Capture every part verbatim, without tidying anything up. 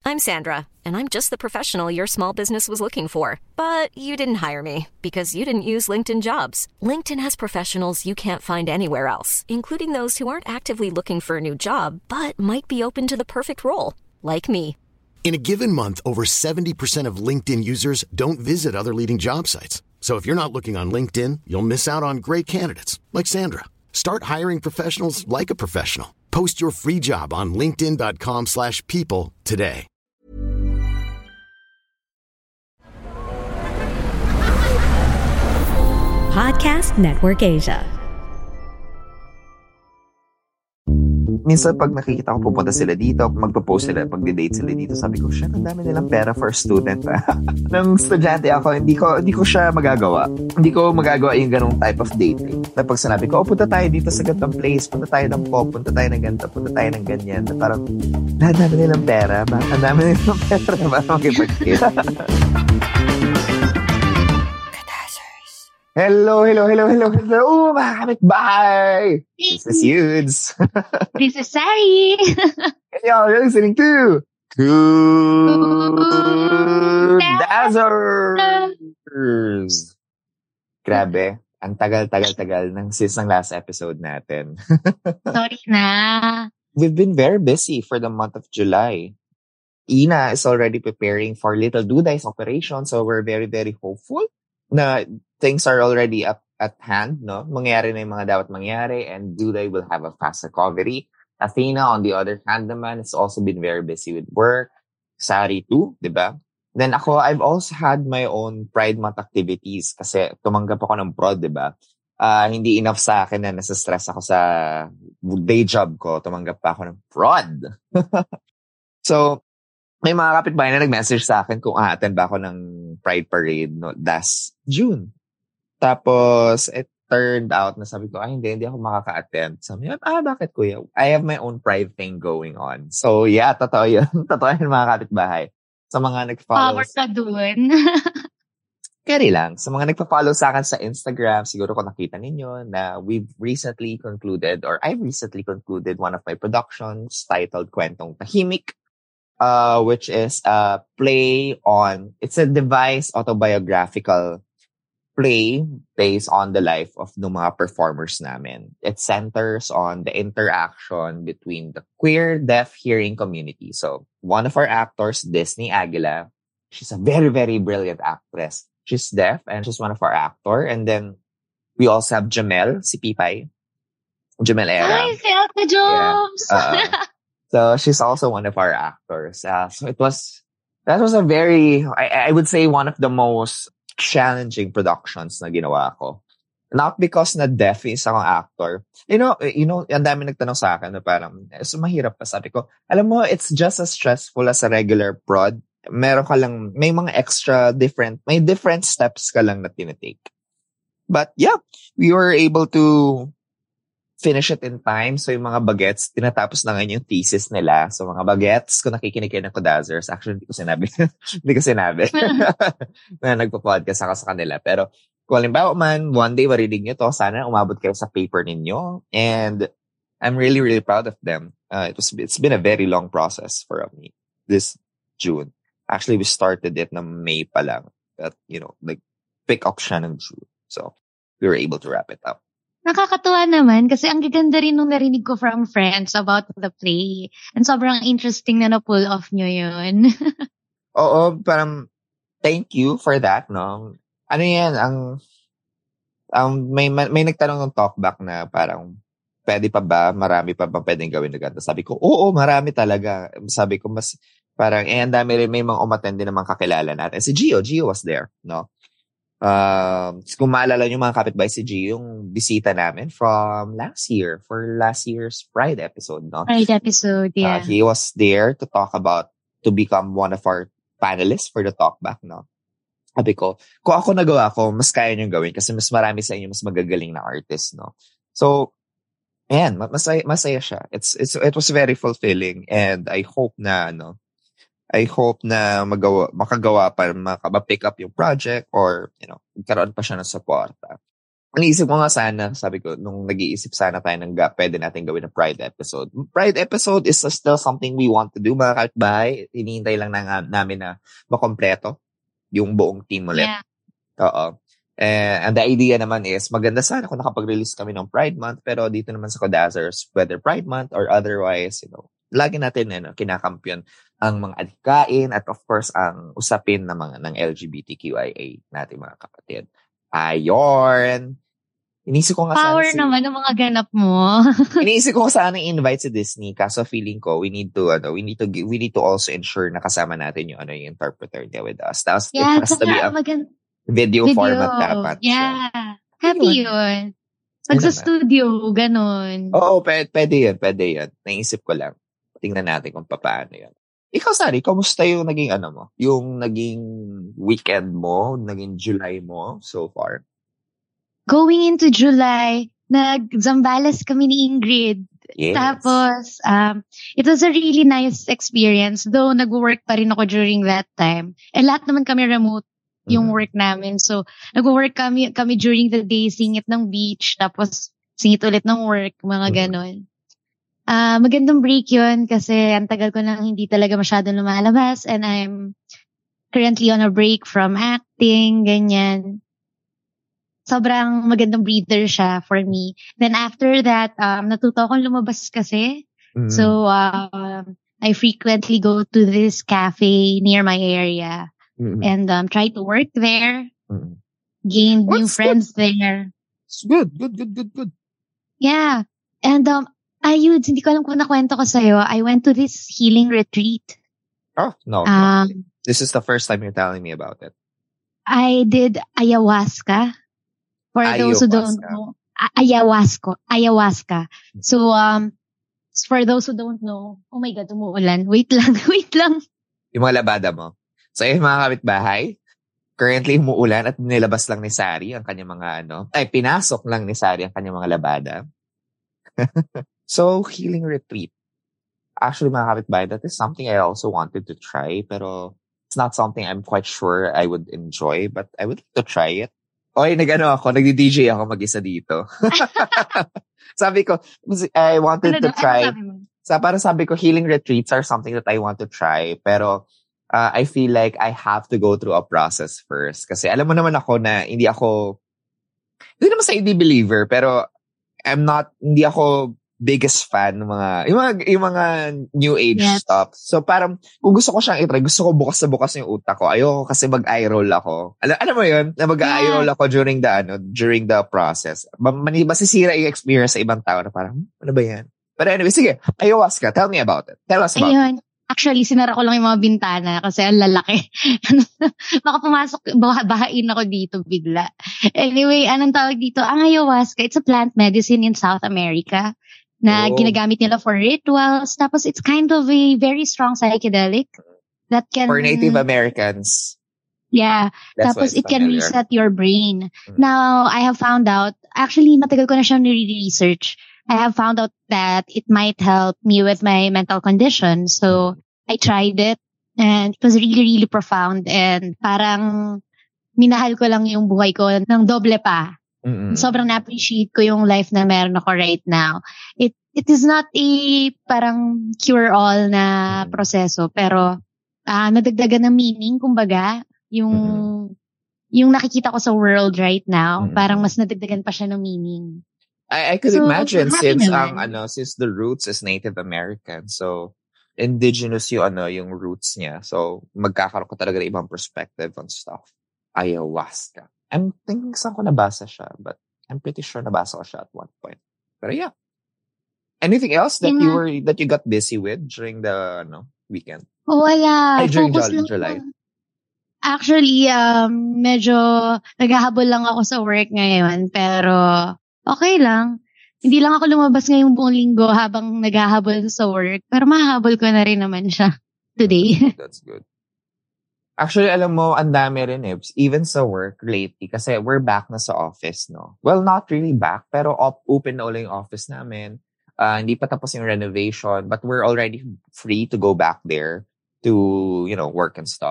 I'm Sandra, and I'm just the professional your small business was looking for. But you didn't hire me because you didn't use LinkedIn Jobs. LinkedIn has professionals you can't find anywhere else, including those who aren't actively looking for a new job, but might be open to the perfect role, like me. In a given month, over seventy percent of LinkedIn users don't visit other leading job sites. So if you're not looking on LinkedIn, you'll miss out on great candidates like Sandra. Start hiring professionals like a professional. Post your free job on linkedin.com slash people today. Podcast Network Asia. Minsan pag nakikita ko pupunta sila dito, magpo-post sila, pag-date sila dito, sabi ko, shit, ang dami nilang pera for a student. Nang estudyante ako, hindi ko hindi ko siya magagawa. Hindi ko magagawa yung ganung type of dating. Na pag sinabi ko, oh, punta tayo dito sa ganitong place, punta tayo ng pop, punta tayo ng ganito, punta tayo ng ganyan. Na parang, ang dami nilang pera. Ang dami nilang pera para makipag-date. Hello, hello, hello, hello, hello, mga kapitbahay! This is Yudes. This is Sari. And y'all are listening to Two Dazzers. Grabe, ang tagal-tagal-tagal ng sis ng last episode natin. Sorry na. We've been very busy for the month of July. Ina is already preparing for Little Duday's operation, so we're very, very hopeful na things are already up at hand, no? Mangyari na yung mga dapat mangyari, and Duday will have a fast recovery. Athena, on the other hand naman, has also been very busy with work. Sari too, di ba? Then ako, I've also had my own Pride Month activities kasi tumanggap ako ng prod, di ba? Uh, hindi enough sa akin na nasa-stress ako sa day job ko. Tumanggap pa ako ng prod. So, may mga kapitbahay na nag-message sa akin kung a-attend ba ako ng Pride Parade no, last June. Tapos, it turned out na sabi ko, ay, hindi, hindi ako makaka-attend. Sabi ko, ah, bakit kuya? I have my own pride thing going on. So, yeah, totoo yun. Totoo yun, mga kapitbahay. Sa mga nag-follow. Power ka dun. Carry lang. Sa mga nagpa-follow sa akin sa Instagram, siguro kung nakita ninyo na we've recently concluded, or I've recently concluded one of my productions titled Kwentong Tahimik. Uh, which is a play on, it's a devised autobiographical play based on the life of the mga performers namin. It centers on the interaction between the queer deaf hearing community. So, one of our actors, Disney Aguila, she's a very, very brilliant actress. She's deaf and she's one of our actor. And then, we also have Jamel, si Pipay. Jamel Era. Hi, si Ate Joms! Yeah. Uh, So, she's also one of our actors. Uh, so, it was, that was a very, I, I would say, one of the most challenging productions na ginawa ko. Not because na deaf is akong actor. You know, you know, ang dami nagtanong sa akin na parang, so mahirap pa. Sabi ko, alam mo, it's just as stressful as a regular prod. Meron ka lang, may mga extra different, may different steps ka lang na tinitake. But yeah, we were able to finish it in time. So, yung mga bagets, tinatapos na ngayon yung thesis nila. So, mga bagets, kung nakikinig kayo ng Kodazers, actually, hindi ko sinabi. hindi ko sinabi. na nagpo-podcast ako sa kanila. Pero, kung halimbawa man, one day marinig nyo to, sana umabot kayo sa paper ninyo. And, I'm really, really proud of them. Uh, it was, it's been a very long process for me this June. Actually, we started it na May pa lang. But, you know, like, pick up siya ng June. So, we were able to wrap it up. Nakakatuwa naman kasi ang gaganda rin nung narinig ko from friends about the play. And sobrang interesting na na-pull off nyo yun. Oo, parang thank you for that, no? Ano yan, ang, ang may, may nagtanong ng talkback na parang, pwede pa ba, marami pa ba pwedeng gawin na ganito? Sabi ko, oo, marami talaga. Sabi ko, mas, parang, eh, ang dami rin, may mga umattend din namang kakilala natin. Si Gio, Gio was there, no? Uh, kung maalala nyo mga kapitbahay, si Gio, yung bisita namin from last year, for last year's Pride episode, no? Pride episode, yeah. Uh, he was there to talk about, to become one of our panelists for the talkback, no? Sabi ko, kung ako nagawa ko, mas kaya nyo gawin kasi mas marami sa inyo mas magagaling na artist, no? So, ayan, masaya, masaya siya. It's, it's, it was very fulfilling and I hope na, no, I hope na magawa, makagawa pa, makapick up yung project or, you know, magkaroon pa siya ng support. Naisip ko nga sana, sabi ko, nung nag-iisip sana tayo ng ga, pwede natin gawin na Pride episode. Pride episode is still something we want to do, mga kapitbahay. Hinihintay lang na, namin na makompleto yung buong team ulit. Yeah. Oo. Eh, and the idea naman is, maganda sana kung nakapag-release kami ng Pride Month, pero dito naman sa Codazers, whether Pride Month or otherwise, you know, lagi natin ano, kinakampiyon ang mga adhikain at of course, ang usapin ng mga ng L G B T Q I A natin mga kapatid. Ayon. Inisip ko nga Power sana si, naman ng mga ganap mo. Inisip ko sana invite si Disney kaso feeling ko we need to ano we need to we need to also ensure na kasama natin yung ano yung interpreter niya with us. Tapos Yeah, it has to be a magan- video, video format dapat. Yeah. So, Happy yun. yun. Pag sa studio, ganun. Oo, pwede, pwede yun, pwede yun. Naisip ko lang. Tingnan natin kung paano yun. Ikaw, Sari, kamusta yung naging ano mo? Yung naging weekend mo, naging July mo so far? Going into July, nag-Zambales kami ni Ingrid. Yes. Tapos, um, it was a really nice experience. Though, nag-work pa rin ako during that time. Eh, lahat naman kami remote yung Mhm. work namin. So, nag-work kami, kami during the day, singit ng beach, tapos singit ulit ng work, mga Mhm. ganon. Ah, magandang break yun kasi ang tagal ko nang hindi talaga masyadong lumalabas and I'm currently on a break from acting, ganyan. Sobrang magandang breather siya for me. Then after that, um, natuto akong lumabas kasi. Mhm. So, um, I frequently go to this cafe near my area Mhm. and um, try to work there, Mhm. gain new What's friends there. It's good, good, good, good, good. Yeah. And um, ayun, hindi ko alam kung nakwento ko sa'yo. I went to this healing retreat. Oh, no. no. Um, This is the first time you're telling me about it. I did ayahuasca. For those who don't Ayahuasca. know, a- ayahuasca, ayahuasca. So um, for those who don't know, oh my God, umuulan. Wait lang, wait lang. Yung mga labada mo. So, yung mga kapitbahay, currently umuulan at nilabas lang ni Sari ang kanyang mga ano, ay pinasok lang ni Sari ang kanyang mga labada. So, healing retreat. Actually, mga kapitbahay, that is something I also wanted to try, pero it's not something I'm quite sure I would enjoy, but I would like to try it. Oy, nag-ano ako, nagdi-D J ako mag-isa dito. Sabi ko, I wanted Ano to daw? Ano try, sabi mo? sa parang sabi ko, healing retreats are something that I want to try, pero uh, I feel like I have to go through a process first. Kasi alam mo naman ako na hindi ako, hindi naman sa hindi believer, pero I'm not, hindi ako biggest fan ng mga, yung mga, yung mga new age Yes. stuff. So parang, kung gusto ko siyang itry, gusto ko bukas na bukas yung utak ko. Ayoko kasi mag-eye roll ako. Alam, alam mo yun? Na mag-eye Yeah. roll ako during the, ano, during the process. Ma- mani- Masisira yung experience sa ibang tao na parang, hmm, ano ba yan? But anyway, sige, ayahuasca, tell me about it. Tell us about it. Ayun. Actually, sinara ko lang yung mga bintana kasi ang lalaki. Baka pumasok, baka bahain ako dito bigla. Anyway, anong tawag dito? Ang ayahuasca, it's a plant medicine in South America na Oh. ginagamit nila for rituals. Tapos it's kind of a very strong psychedelic that can... For Native Americans, Yeah. that's Tapos why it's it can familiar. reset your brain. Mm. Now, I have found out, actually, matagal ko na siyang nire-research. I have found out that it might help me with my mental condition. So, I tried it and it was really, really profound. And parang minahal ko lang yung buhay ko ng doble pa. Mm-mm. Sobrang na-appreciate ko yung life na meron ako right now. It it is not a parang cure-all na Mm. proseso, pero ah nadagdagan ng meaning, kumbaga, yung yung nakikita ko sa world right now, Mm. parang mas nadagdagan pa siya ng meaning. I, I could So, imagine happy since naman. ang ano since the roots is Native American, so indigenous yung ano yung roots niya. So magkakaroon ko talaga ng ibang perspective on stuff. Ayahuasca. I'm thinking saan ko nabasa siya, but I'm pretty sure nabasa ko siya at one point. Pero yeah. Anything else that Yun you nga. were that you got busy with during the ano weekend? Oh, wala. Ay, during Focus Jul- lang July. ako. Actually, um, medyo naghahabol lang ako sa work ngayon, pero okay lang. Hindi lang ako lumabas ngayong buong linggo habang naghahabol sa work, pero mahahabol ko na rin naman siya today. That's good. Actually, alam mo, ang dami rin eh. Even sa work lately, kasi we're back na sa office, no? Well, not really back, pero op- open na ulit yung office namin. Uh, hindi pa tapos yung renovation, but we're already free to go back there to, you know, work and stuff.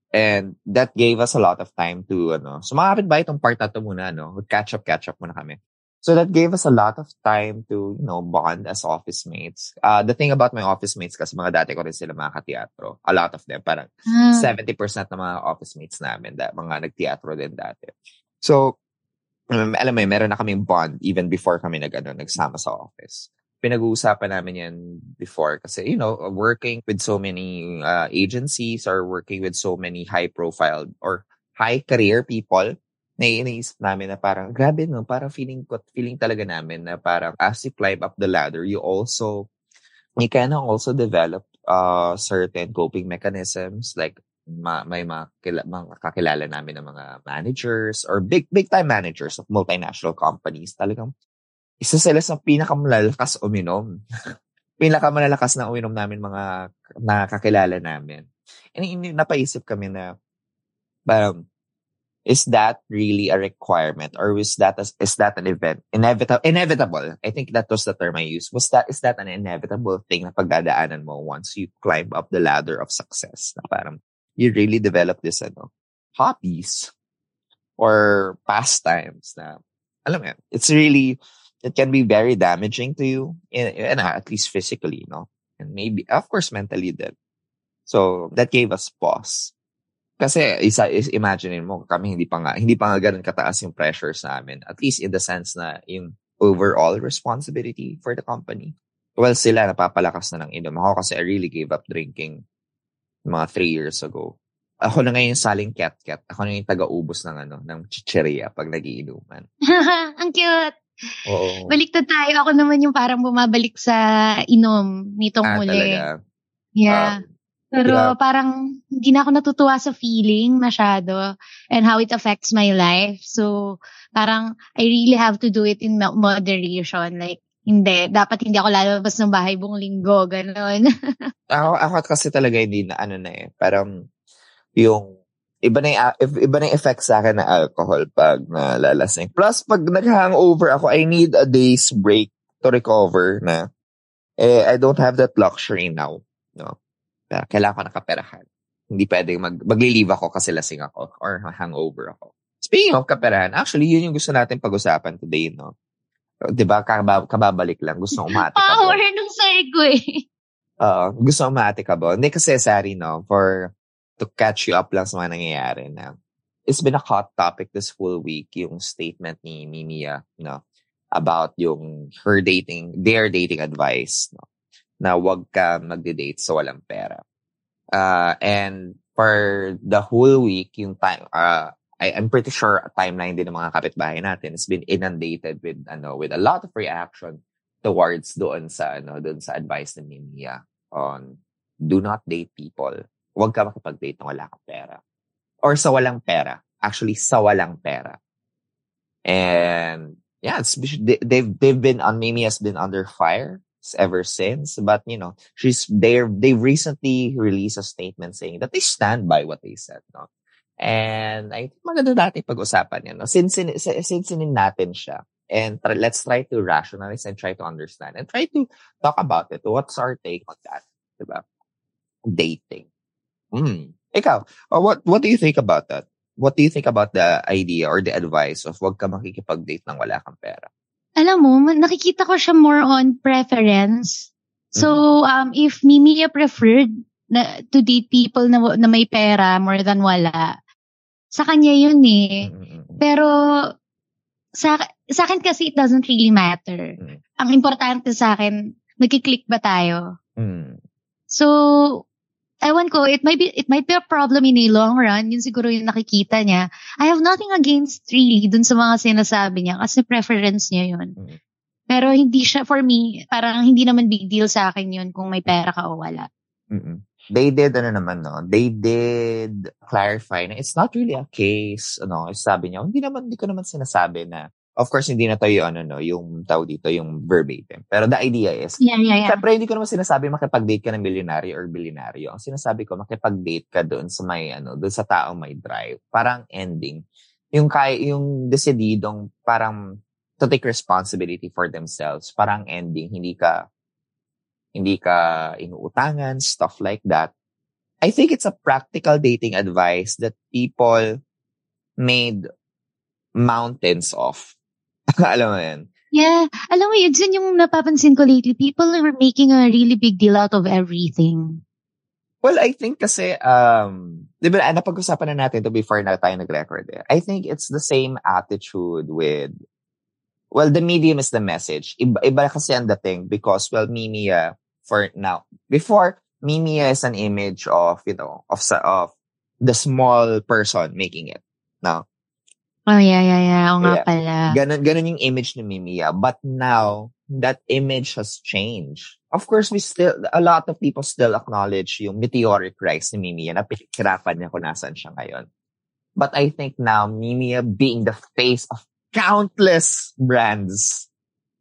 And that gave us a lot of time to, ano, so mga kapitbahay itong part na to muna, no? Catch up, catch up muna kami. So that gave us a lot of time to, you know, bond as office mates. Uh, the thing about my office mates, kasi mga dati ko rin sila mga ka-teatro. A lot of them, parang Ah. seventy percent ng mga office mates namin, da, mga nag-teatro din dati. So, um, alam mo yun, meron na kaming bond even before kami nag, ano, nagsama sa office. Pinag-uusapan namin yan before kasi, you know, working with so many uh, agencies or working with so many high-profile or high-career people, naiisip namin na parang, grabe no, parang feeling ko, feeling talaga namin na parang as you climb up the ladder, you also, you can also develop uh, certain coping mechanisms like ma, may mga, kila, mga kakilala namin ng mga managers or big, big-time managers of multinational companies. Talagang isa sila sa pinakamalalakas uminom. Pinakamalalakas na uminom namin mga nakakilala namin. And, and napaisip kami na parang, is that really a requirement or is that a, is that an event inevitable inevitable I think that was the term I used. Was that is that an inevitable thing na pagdadaanan mo once you climb up the ladder of success, na parang you really develop this ano hobbies or pastimes na alam mo, it's really, it can be very damaging to you in, in at least physically, no, and maybe of course mentally then. So that gave us pause. Kasi isa is imagine mo kami hindi pa nga hindi pa nga ganoon kataas yung pressure sa amin, at least in the sense na yung overall responsibility for the company. Well, sila napapalakas na ng inom. Ako kasi I really gave up drinking mga three years ago. Ako na ngayon saling cat-cat. Ako na yung taga-ubos ng ano ng chicheria pag nagiinuman. Ang cute. Oo. Baliktad tayo. Ako naman yung parang bumabalik sa inom nitong Ah, huli. talaga. Yeah. Um, Pero yeah. parang hindi na ako natutuwa sa feeling masyado and how it affects my life. So parang I really have to do it in mo- moderation. Like, hindi. Dapat hindi ako lalabas ng bahay buong linggo. Ganon. Ako, ako kasi talaga hindi na ano na eh. Parang yung iba na yung, if- iba na yung effect sa akin na alcohol pag nalalasing. Plus, pag nag-hangover ako, I need a day's break to recover na. Eh, I don't have that luxury now. No? Kaya kailangan ko nakaperahan. Hindi pwedeng mag, maglilive ako kasi lasing ako or hangover ako. Speaking of kaperahan, actually, yun yung gusto natin pag-usapan today, no? Diba, kabab- kababalik lang. Gusto umati ka Power ba? nung segue. Oo, gusto umati ka ba? Hindi kasi, sorry, no? For, to catch you up lang sa mga nangyayari na. It's been a hot topic this whole week, yung statement ni Mimia, no? About yung her dating, their dating advice, no? Na wag ka magde-date sa walang pera. Uh, and for the whole week, yung time, uh, I, I'm pretty sure a timeline din ng mga kapitbahay natin has been inundated with, ano, with a lot of reaction towards doon sa, ano, doon sa advice ni Mia on do not date people. Wag ka makipag-date ng wala kang pera. Or sa walang pera. Actually, sa walang pera. And, yeah, it's, they, they've, they've been, on Mimi has been under fire ever since, but you know, she's they they recently released a statement saying that they stand by what they said, no? And I think maganda natin pag-usapan yan, no? Since since natin siya, and try, let's try to rationalize and try to understand and try to talk about it. What's our take on that, diba? Dating. Mm. Ikaw, uh, what what do you think about that? What do you think about the idea or the advice of wag ka makikipag-date nang wala kang pera? Alam mo, nakikita ko siya more on preference. So, um, if Mimia preferred na, to date people na, na may pera more than wala, sa kanya yun eh. Mm-hmm. Pero, sa, sa akin kasi it doesn't really matter. Mm-hmm. Ang importante sa akin, nagkiklik ba tayo? Mm-hmm. So, ewan ko, it might be it might be a problem in a long run. Yun siguro yung nakikita niya. I have nothing against really dun sa mga sinasabi niya kasi preference niya yun. Mm-hmm. Pero hindi siya, for me, parang hindi naman big deal sa akin yun kung may pera ka o wala. Mm-hmm. They did, ano naman, no? They did clarify na it's not really a case, ano, sabi niya, hindi naman, hindi ko naman sinasabi na, of course, hindi na to yung, ano, no, yung tao dito, yung verbatim. Pero the idea is, yeah, yeah, yeah. Siyempre, hindi ko naman sinasabi makipag-date ka ng milyonaryo or bilyonaryo. Ang sinasabi ko, makipag-date ka doon sa may, ano, doon sa taong may drive. Parang ending. Yung kay, yung decididong parang to take responsibility for themselves. Parang ending. Hindi ka, hindi ka inuutangan, stuff like that. I think it's a practical dating advice that people made mountains of. Alam mo yun? Yeah. Alam mo, yun yun yung napapansin ko lately. People are making a really big deal out of everything. Well, I think kasi, um, di ba, napag-usapan na natin to before na tayo nag-record eh. I think it's the same attitude with, well, the medium is the message. Iba, iba kasi ang dating because, well, Mimia, for now, before, Mimia is an image of, you know, of, of the small person making it. Now, oh, yeah, yeah, yeah. O nga yeah. pala. Ganun, ganun yung image ni Mimia. But now, that image has changed. Of course, we still, a lot of people still acknowledge yung meteoric rise ni Mimia na pinahirapan niya kung nasan siya ngayon. But I think now, Mimia being the face of countless brands,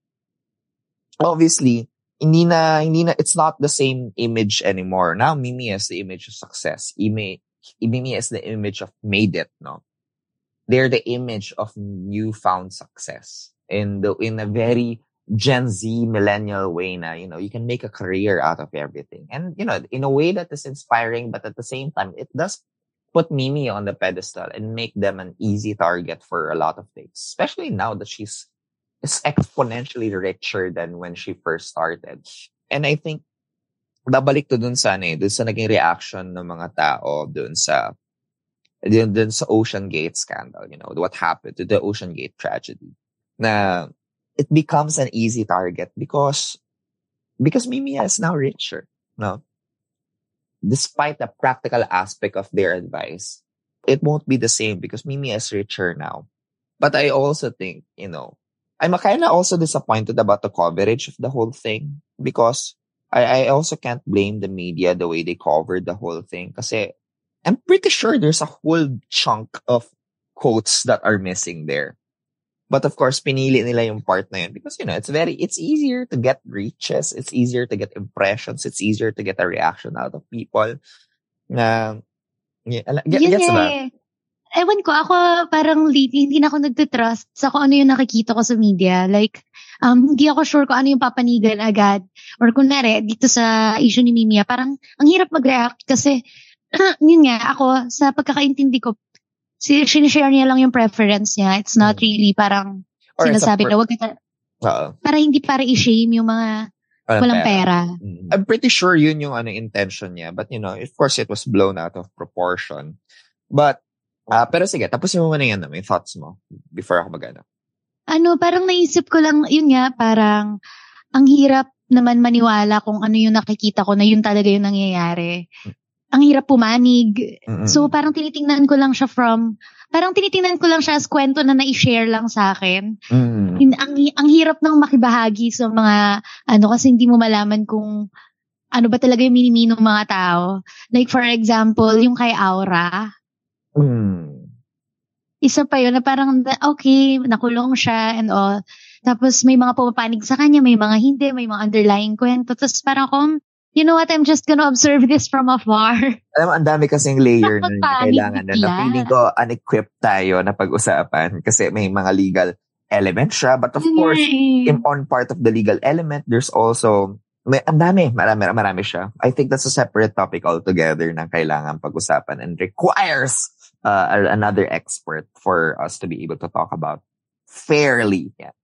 obviously, hindi na, hindi na, it's not the same image anymore. Now, Mimia is the image of success. Ime, Mimia is the image of made it, no? They're the image of newfound success in the, in a very Gen Z millennial way na, you know, you can make a career out of everything. And, you know, in a way that is inspiring, but at the same time, it does put Mimi on the pedestal and make them an easy target for a lot of things. Especially now that she's is exponentially richer than when she first started. And I think, babalik to dun sa, eh, dun sa naging reaction ng mga tao dun sa, dun, dun sa Ocean Gate scandal, you know, what happened to the Ocean Gate tragedy. Na, it becomes an easy target because, because Mimia is now richer, no? Despite the practical aspect of their advice, it won't be the same because Mimia is richer now. But I also think, you know, I'm kind of also disappointed about the coverage of the whole thing because I, I also can't blame the media the way they covered the whole thing kasi I'm pretty sure there's a whole chunk of quotes that are missing there. But of course, pinili nila yung part na yun because, you know, it's very, it's easier to get reaches. It's easier to get impressions. It's easier to get a reaction out of people. Na, yeah, get, Yun gets ba? eh. Ewan ko, ako parang lately, hindi na ako nagtitrust sa kung ano yung nakikita ko sa media. Like, um, hindi ako sure kung ano yung papanigan agad. Or kunwari, dito sa issue ni Mimia, parang ang hirap mag-react kasi, yun nga, ako, sa pagkakaintindi ko, si sinishare niya lang yung preference niya. It's not really parang Or sinasabi per- na wag ka uh, para hindi para i-shame yung mga walang walang pera. pera. Mm. I'm pretty sure yun yung ano intention niya. But you know, of course, it was blown out of proportion. But, uh, pero sige, tapusin mo muna yan na may thoughts mo before ako mag-ano. Ano, parang naisip ko lang, yun nga, parang ang hirap naman maniwala kung ano yung nakikita ko na yun talaga yung nangyayari. Mm. Ang hirap pumanig. Mm-mm. So, parang tinitingnan ko lang siya from, parang tinitingnan ko lang siya as kwento na na-share lang sa akin. Mm. Ang, ang hirap nang makibahagi sa mga, ano, kasi hindi mo malaman kung ano ba talaga yung minimino ng mga tao. Like, for example, yung kay Aura. Mm. Isa pa yun na parang, okay, nakulong siya and all. Tapos, may mga pumapanig sa kanya, may mga hindi, may mga underlying kwento. Tapos, parang kung, you know what, I'm just gonna observe this from afar. Alam mo, ang dami kasing layer na kailangan na, na feeling ko unequipped tayo na pag-usapan kasi may mga legal elements siya. But of yeah. course, in, on part of the legal element, there's also, may, ang dami, marami, marami siya. I think that's a separate topic altogether na kailangan pag-usapan and requires uh, another expert for us to be able to talk about fairly. Yeah.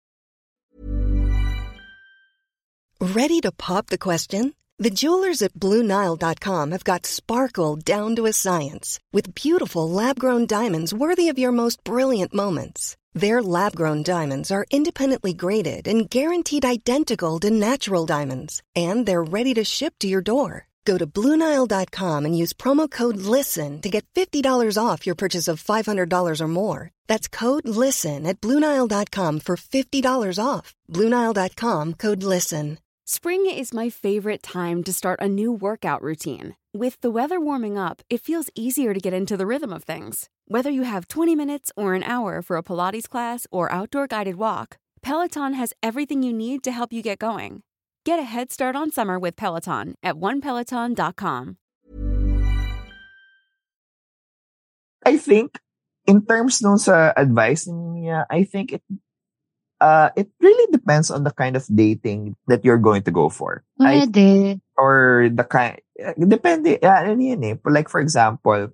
Ready to pop the question? The jewelers at Blue Nile dot com have got sparkle down to a science with beautiful lab-grown diamonds worthy of your most brilliant moments. Their lab-grown diamonds are independently graded and guaranteed identical to natural diamonds, and they're ready to ship to your door. Go to Blue Nile dot com and use promo code LISTEN to get fifty dollars off your purchase of five hundred dollars or more. That's code LISTEN at Blue Nile dot com for fifty dollars off. Blue Nile dot com, code LISTEN. Spring is my favorite time to start a new workout routine. With the weather warming up, it feels easier to get into the rhythm of things. Whether you have twenty minutes or an hour for a Pilates class or outdoor guided walk, Peloton has everything you need to help you get going. Get a head start on summer with Peloton at one peloton dot com. I think, in terms nung sa advice niya, I think it Uh, it really depends on the kind of dating that you're going to go for. I, or the kind, Depende. Yeah, ano yun eh. Like, for example,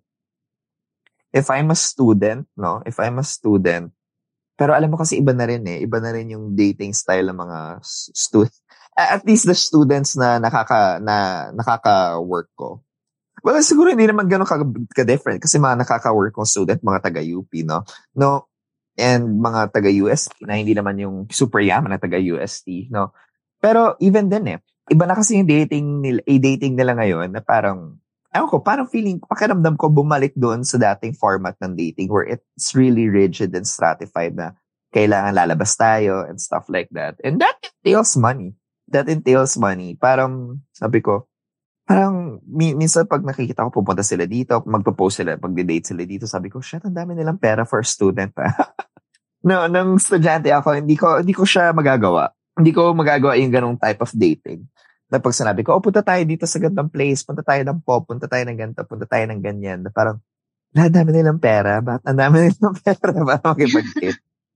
if I'm a student, no? If I'm a student, pero alam mo kasi iba na rin eh. Iba na rin yung dating style ng mga students. At least the students na nakaka na nakaka-work ko. Well, siguro hindi naman gano'n ka-different kasi mga nakaka-work kong student, mga taga-U P, no? No? And mga taga-U S T na hindi naman yung super yaman na taga-U S T, no? Pero even then eh, iba na kasi yung dating nila, eh, dating nila ngayon na parang, ewan ko, parang feeling, pakiramdam ko bumalik doon sa dating format ng dating where it's really rigid and stratified na kailangan lalabas tayo and stuff like that. And that entails money. That entails money. Parang, sabi ko, parang, mi- minsan pag nakikita ko pupunta sila dito, magpo-post sila, pag-date sila dito, sabi ko, shit, ang dami nilang pera for a student. No, nung estudyante ako, hindi ko, hindi ko siya magagawa. Hindi ko magagawa yung ganong type of dating. Na pag sinabi ko, oh, punta tayo dito sa gandang place, punta tayo ng pop, punta tayo ng ganito, punta tayo ng ganyan. Na parang, ang dami nilang pera, ba't ang dami nilang pera para makipag-date?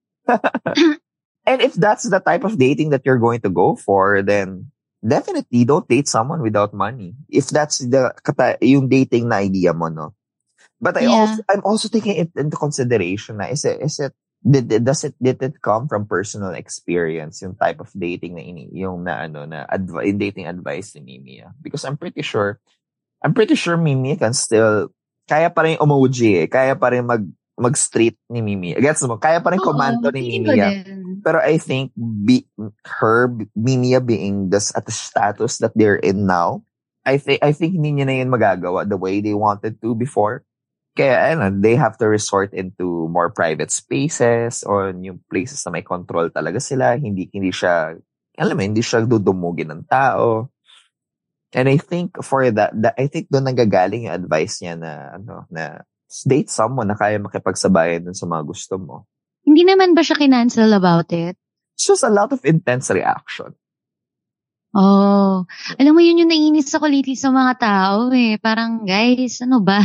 And if that's the type of dating that you're going to go for, then definitely don't date someone without money. If that's the kata, yung dating na idea mo, no? But I Yeah. also I'm also taking it into consideration na is it is it did, does it did it come from personal experience yung type of dating na ini yung na ano na adv- yung dating advice ni Mimi, ah? Because I'm pretty sure I'm pretty sure Mimi can still kaya pa rin emoji eh, kaya pa rin mag mag-street ni Mimi. Gets mo? Kaya pa rin Oo, komando ni feeling ko Mimi. ah. din. Pero I think be, her, Mimia being this at the status that they're in now, I think I think hindi niya na yun magagawa the way they wanted to before. Kaya ano, they have to resort into more private spaces or yung places na may control talaga sila. Hindi hindi siya, alam mo, hindi siya dudumugin ng tao. And I think for that, that I think doon nanggagaling yung advice niya na ano na date someone na kaya makipagsabayan dun sa mga gusto mo. Hindi naman ba siya kinancel about it? It's just a lot of intense reaction. Oh, alam mo yun yung naiinis ako lately sa mga tao eh. Parang, guys, ano ba?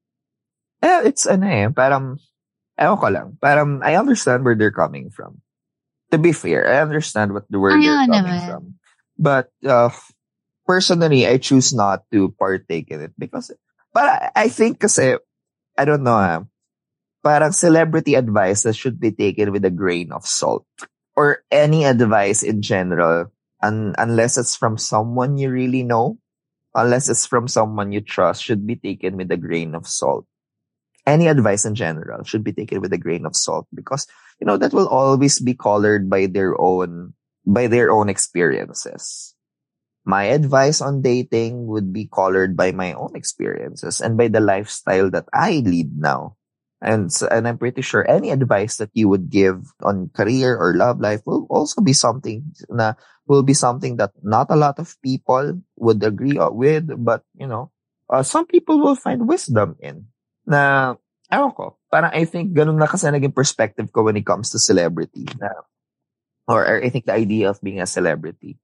Eh, it's ano eh, parang, ewan ko lang, parang I understand where they're coming from. To be fair, I understand what the where Ayaw they're coming naman. from. But, uh, personally, I choose not to partake in it because, para, I think kasi, I don't know ah, parang celebrity advice that should be taken with a grain of salt. Or any advice in general, un- unless it's from someone you really know, unless it's from someone you trust, should be taken with a grain of salt. Any advice in general should be taken with a grain of salt because, you know, that will always be colored by their own, by their own experiences. My advice on dating would be colored by my own experiences and by the lifestyle that I lead now. And so, and I'm pretty sure any advice that you would give on career or love life will also be something na will be something that not a lot of people would agree with, but you know, uh, some people will find wisdom in. Na, ewan ko, parang I think ganun na kasi naging perspective ko when it comes to celebrity. Na, or, or I think the idea of being a celebrity.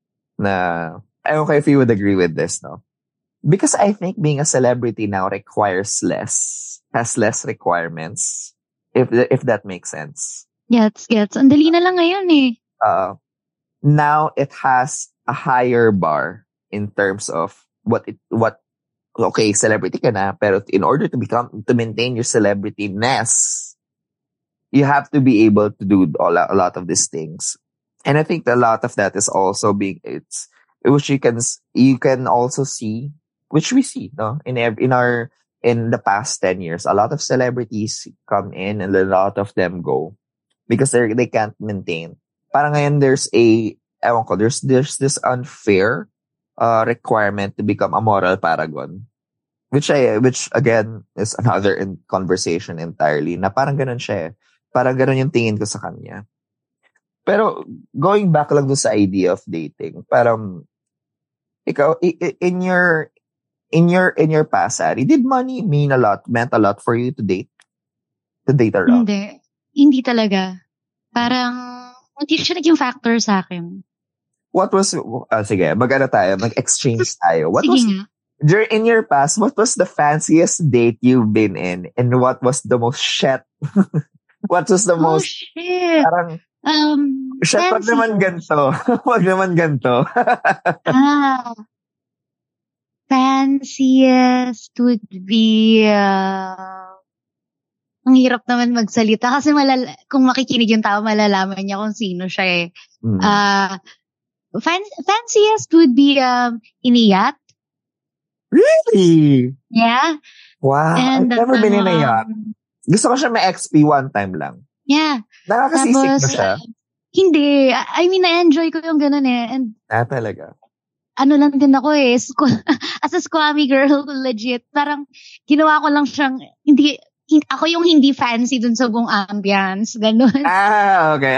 Na, ewan ko if you would agree with this, no? Because I think being a celebrity now requires less. Has less requirements, if if that makes sense. Gets, gets. Ang dali na lang ngayon eh. Uh, now it has a higher bar in terms of what it what. Okay, celebrity ka na, pero in order to become to maintain your celebrity-ness, you have to be able to do a lot, a lot of these things. And I think a lot of that is also being it's which you can you can also see, which we see, no, in every, in our. In the past ten years, a lot of celebrities come in and a lot of them go because they they can't maintain. Parang ngayon there's a, ewan ko, there's, there's this unfair uh, requirement to become a moral paragon. Which I, which again is another in conversation entirely na parang ganun siya eh. Parang ganun yung tingin ko sa kanya. Pero going back lang doon sa idea of dating, parang ikaw, in your, In your in your past, Ari, did money mean a lot, meant a lot for you to date? To date around? Hindi. Hindi talaga. Parang, hindi siya naging factor sa akin. What was, uh, sige, mag-ano tayo, mag-exchange tayo. What Sige was, nga. dur- in your past, what was the fanciest date you've been in? And what was the most shit? What was the Oh, most, shit. parang, Um, shit, wag fancy. naman ganito. Wag naman ganito. Ah. Fanciest would be, uh, ang hirap naman magsalita kasi malala- kung makikinig yung tao, malalaman niya kung sino siya eh. Mm. Uh, fan- fanciest would be um, iniyat. Really? Yeah. Wow. And, I've never been in a um, yacht. Gusto ko siya may X P one time lang. Yeah. Nakakasisik mo Tapos, siya? uh, hindi. I mean, na-enjoy ko yung ganun eh. And Ah, talaga? ano lang din ako eh. Squ- as a squammy girl, legit. Parang ginawa ko lang siyang, hindi, hin- ako yung hindi fancy dun sa buong ambience. Ganun. Ah, okay.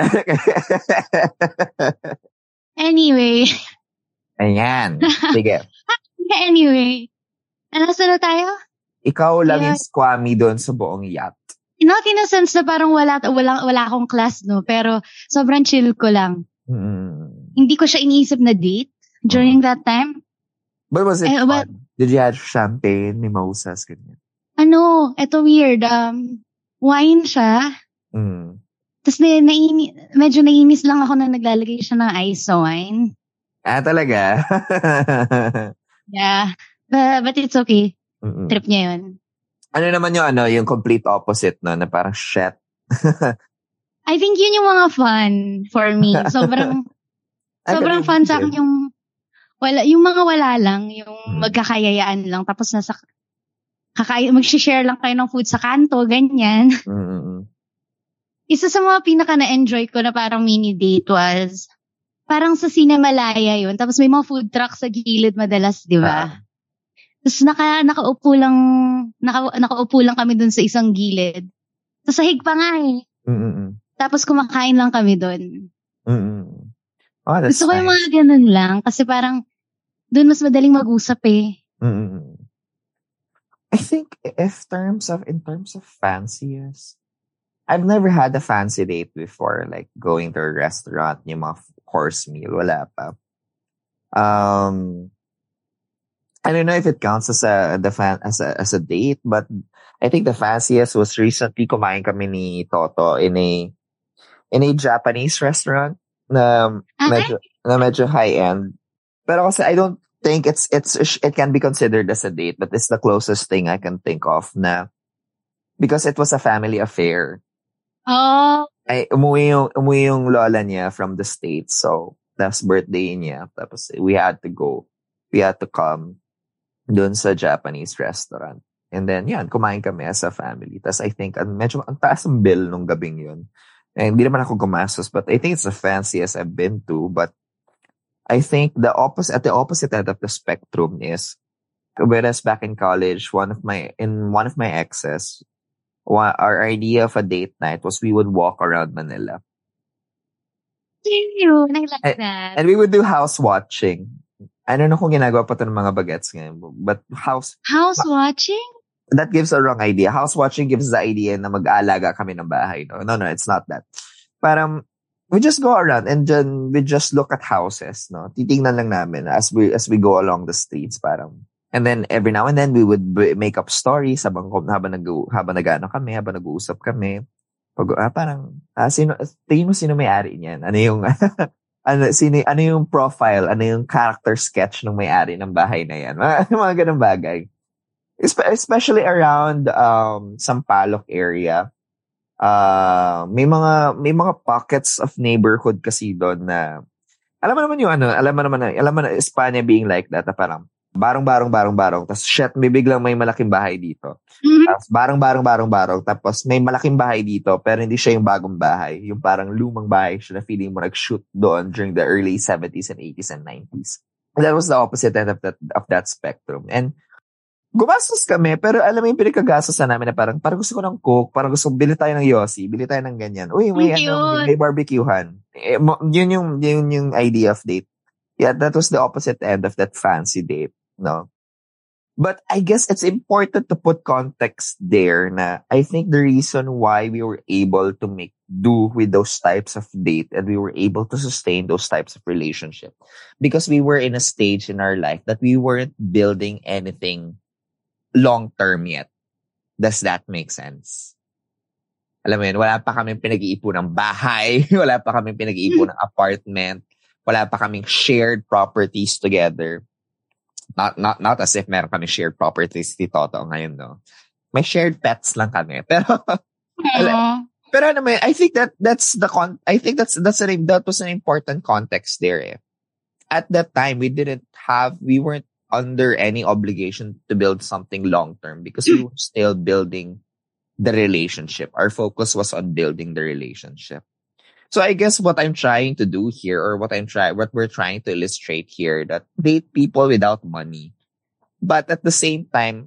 Anyway. Ayan. Sige. Anyway. Nasa na tayo? Ikaw lang Yeah. yung squammy doon sa buong yacht. Not in a sense na parang wala, wala, wala akong class, no? Pero sobrang chill ko lang. Mm. Hindi ko siya iniisip na date during that time. But was it Eh, fun? but- Did you have champagne, mimosas, ganyan? Ano, eto weird. Um, wine siya. Mm. Tapos na, naini, medyo nainis lang ako na naglalagay siya ng ice wine. Ah, talaga? Yeah. But, but it's okay. Mm-mm. Trip niya yun. Ano naman yung ano, yung complete opposite, no? Na parang shit. I think yun yung mga fun for me. Sobrang, Ah, sobrang ganun fun sa din. akin yung, wala, yung mga wala lang, yung Hmm. magkakayayaan lang. Tapos nasa, kakay, mag-share lang kayo ng food sa kanto, ganyan. Mm-mm. Isa sa mga pinaka na-enjoy ko na parang mini date was, parang sa Cinemalaya yun. Tapos may mga food truck sa gilid madalas, di ba? Ah. Tapos naka, nakaupo lang, naka, nakaupo lang kami dun sa isang gilid. Sa sahig pa nga eh. Mm-mm. Tapos kumakain lang kami dun. Mm-mm. Oh, that's Gusto ko yung nice. mga ganun lang. Kasi parang, dun mas madaling mag-usap eh. Mm-mm. I think if terms of, in terms of fanciest, I've never had a fancy date before, like going to a restaurant, yung mga course meal, wala pa. Um, I don't know if it counts as a the fan as a as a date, but I think the fanciest was recently kumain kami ni Toto in a in a Japanese restaurant na medyo, na medyo high end. Pero kasi I don't think it's it's it can be considered as a date, but it's the closest thing I can think of na because it was a family affair. Oh, Ay, umuwi yung, umuwi yung lola niya from the States. So, that's birthday niya. Tapos, we had to go. We had to come dun sa Japanese restaurant. And then, yan, kumain kami as a family. Tapos, I think, ang, medyo, ang taas ng bill nung gabing yun. And hindi naman ako gumastos, but I think it's the fanciest I've been to. But, I think the opposite, at the opposite end of the spectrum is, whereas back in college, one of my, in one of my exes, One, our idea of a date night was we would walk around Manila. yun. I like And- that. And we would do house watching. I don't know kung ginagawa pa ito ng mga bagets ngayon. But house, House watching? that gives a wrong idea. House watching gives the idea na mag-aalaga kami ng bahay. No, no, no, it's not that. Parang, we just go around and then we just look at houses. No, titingnan lang namin as we as we go along the streets. Parang, and then every now and then we would b- make up stories habang habang nag habang nagano kami, habang nag-uusap kami. Pag ah, parang ah, sino tingin mo sino may-ari niyan? Ano yung ano sino ano yung profile, ano yung character sketch ng may-ari ng bahay na yan? Mga, mga ganung bagay. Espe- Especially around um Sampaloc area. Uh, may mga may mga pockets of neighborhood kasi doon na alam mo naman yung ano, alam mo naman na, alam mo na Espanya being like that, na parang barong, barong, barong, barong. Tapos, shit, may biglang may malaking bahay dito. Mhm. Tapos, barong, barong, barong, barong. Tapos, may malaking bahay dito, pero hindi siya yung bagong bahay. Yung parang lumang bahay siya na feeling mo nag-shoot doon during the early seventies and eighties and nineties. And that was the opposite end of that, of that spectrum. And, gumastos kami, pero alam mo yung pinagkagastosan namin na parang, parang gusto ko ng Coke, parang gusto ko, bili tayo ng Yossi, bili tayo ng ganyan. Uy, may, Ang ano, cute. may barbecuehan. Eh, mo- yun yung, yun yung idea of date. Yeah, that was the opposite end of that fancy date. No. But I guess it's important to put context there na I think the reason why we were able to make do with those types of date and we were able to sustain those types of relationship because we were in a stage in our life that we weren't building anything long term yet. Does that make sense? Alam mo yun, wala pa kaming pinag-iipon ng bahay, wala pa kaming pinag-iipon ng apartment, wala pa kaming shared properties together. not not not as if meron kami shared properties ni Toto ngayon, no? May shared pets lang kami. Pero, Aww. pero ano, may, I think that that's the con, I think that's, that's an, that was an important context there, eh. At that time, we didn't have, we weren't under any obligation to build something long-term because we were still building the relationship. Our focus was on building the relationship. So I guess what I'm trying to do here, or what I'm trying, what we're trying to illustrate here, that date people without money. But at the same time,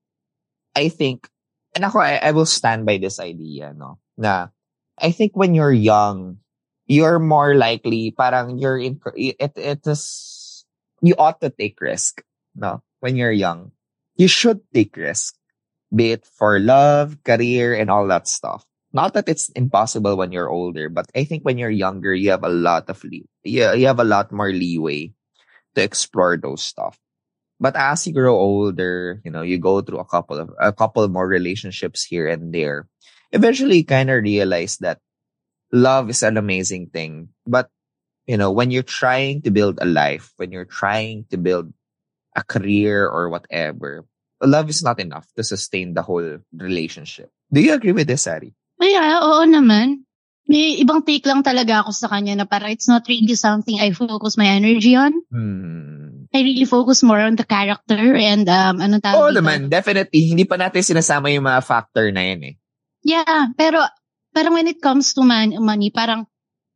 I think, and ako, I, I will stand by this idea, no? Na, I think when you're young, you're more likely, parang you're in, it, it is, you ought to take risk, no? When you're young, you should take risk, be it for love, career, and all that stuff. Not that it's impossible when you're older, but I think when you're younger, you have a lot of le- yeah, you have a lot more leeway to explore those stuff. But as you grow older, you know, you go through a couple of a couple more relationships here and there. Eventually, you kind of realize that love is an amazing thing. But you know, when you're trying to build a life, when you're trying to build a career or whatever, love is not enough to sustain the whole relationship. Do you agree with this, Ari? Yeah, oo naman. May ibang take lang talaga ako sa kanya na para it's not really something I focus my energy on. Hmm. I really focus more on the character and um, anong tawag Oo dito? naman, definitely. Hindi pa natin sinasama yung mga factor na yan eh. Yeah, pero parang when it comes to man, money, parang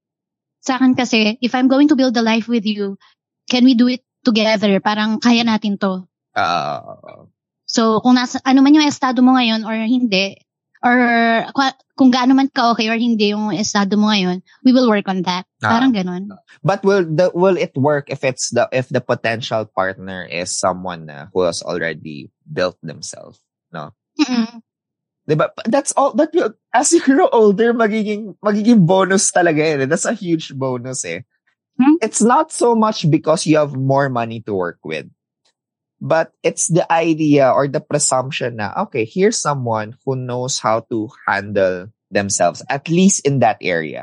sa akin kasi, if I'm going to build a life with you, can we do it together? Parang kaya natin to. Uh, so, kung nasa, ano man yung estado mo ngayon or hindi, or kung gaano man ka okay or hindi yung estado mo ngayon, we will work on that. Uh, Parang ganun. But will the will it work if it's the if the potential partner is someone uh, who has already built themselves? No. Mm-mm. Diba? That's all. That will, as you grow older, magiging magiging bonus talaga eh. That's a huge bonus eh. Hmm? It's not so much because you have more money to work with. But it's the idea or the presumption na, okay, here's someone who knows how to handle themselves, at least in that area.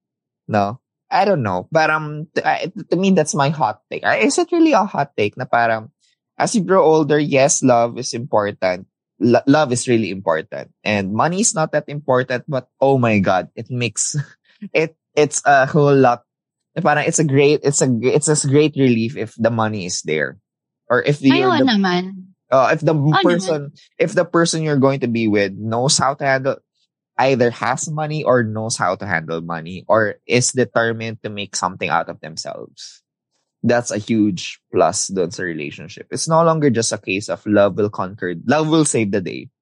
No? I don't know. Parang, to, uh, to me, that's my hot take. Uh, is it really a hot take na parang, as you grow older, yes, love is important. L- love is really important. And money is not that important, but oh my God, it makes, it, it's a whole lot. Parang, it's a great, it's a, it's a great relief if the money is there. Or if the, Ayaw the naman. uh, if the Ayaw person naman. if the person you're going to be with knows how to handle, either has money or knows how to handle money or is determined to make something out of themselves, that's a huge plus dun sa relationship. It's no longer just a case of love will conquer, love will save the day.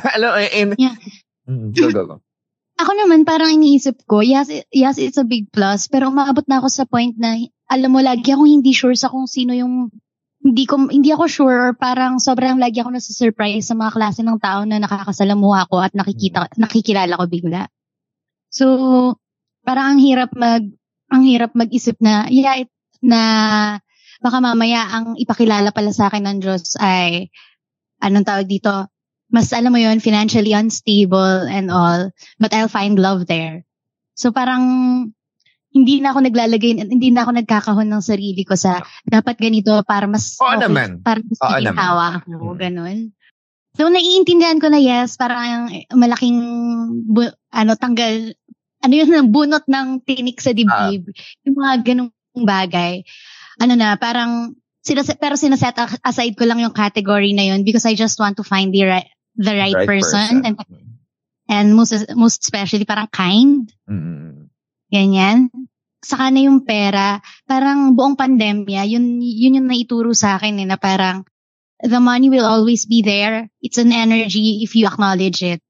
in, Yeah. Mm, go, go, go. Ako naman, parang iniisip ko, yes, it- yes, it's a big plus, pero umaabot na ako sa point na, alam mo, lagi akong hindi sure sa kung sino yung, hindi ko, hindi ako sure, or parang sobrang lagi ako nasa-surprise sa mga klase ng tao na nakakasalamuha ko at nakikita, nakikilala ko bigla. So, parang ang hirap mag, ang hirap mag-isip na, yeah, it, na, baka mamaya ang ipakilala pala sa akin ng Diyos ay, anong tawag dito, mas alam mo yun, financially unstable and all, but I'll find love there. So parang, hindi na ako naglalagay, hindi na ako nagkakahon ng sarili ko sa, dapat ganito para mas, Oo naman. para mas Oo maging naman. hawa ako, Mm. ganun. So naiintindihan ko na yes, parang malaking, bu- ano, tanggal, ano yun, bunot ng tinik sa dibdib. Yung mga ganung bagay. Ano na, parang, Sinas- pero sinaset aside ko lang yung category na yun because I just want to find the right, the right, Right person, person. and and most most especially parang kind, Mm. ganyan. Saka na yung pera, parang buong pandemya, yun yun yung naituro sa akin eh, na parang the money will always be there. It's an energy if you acknowledge it.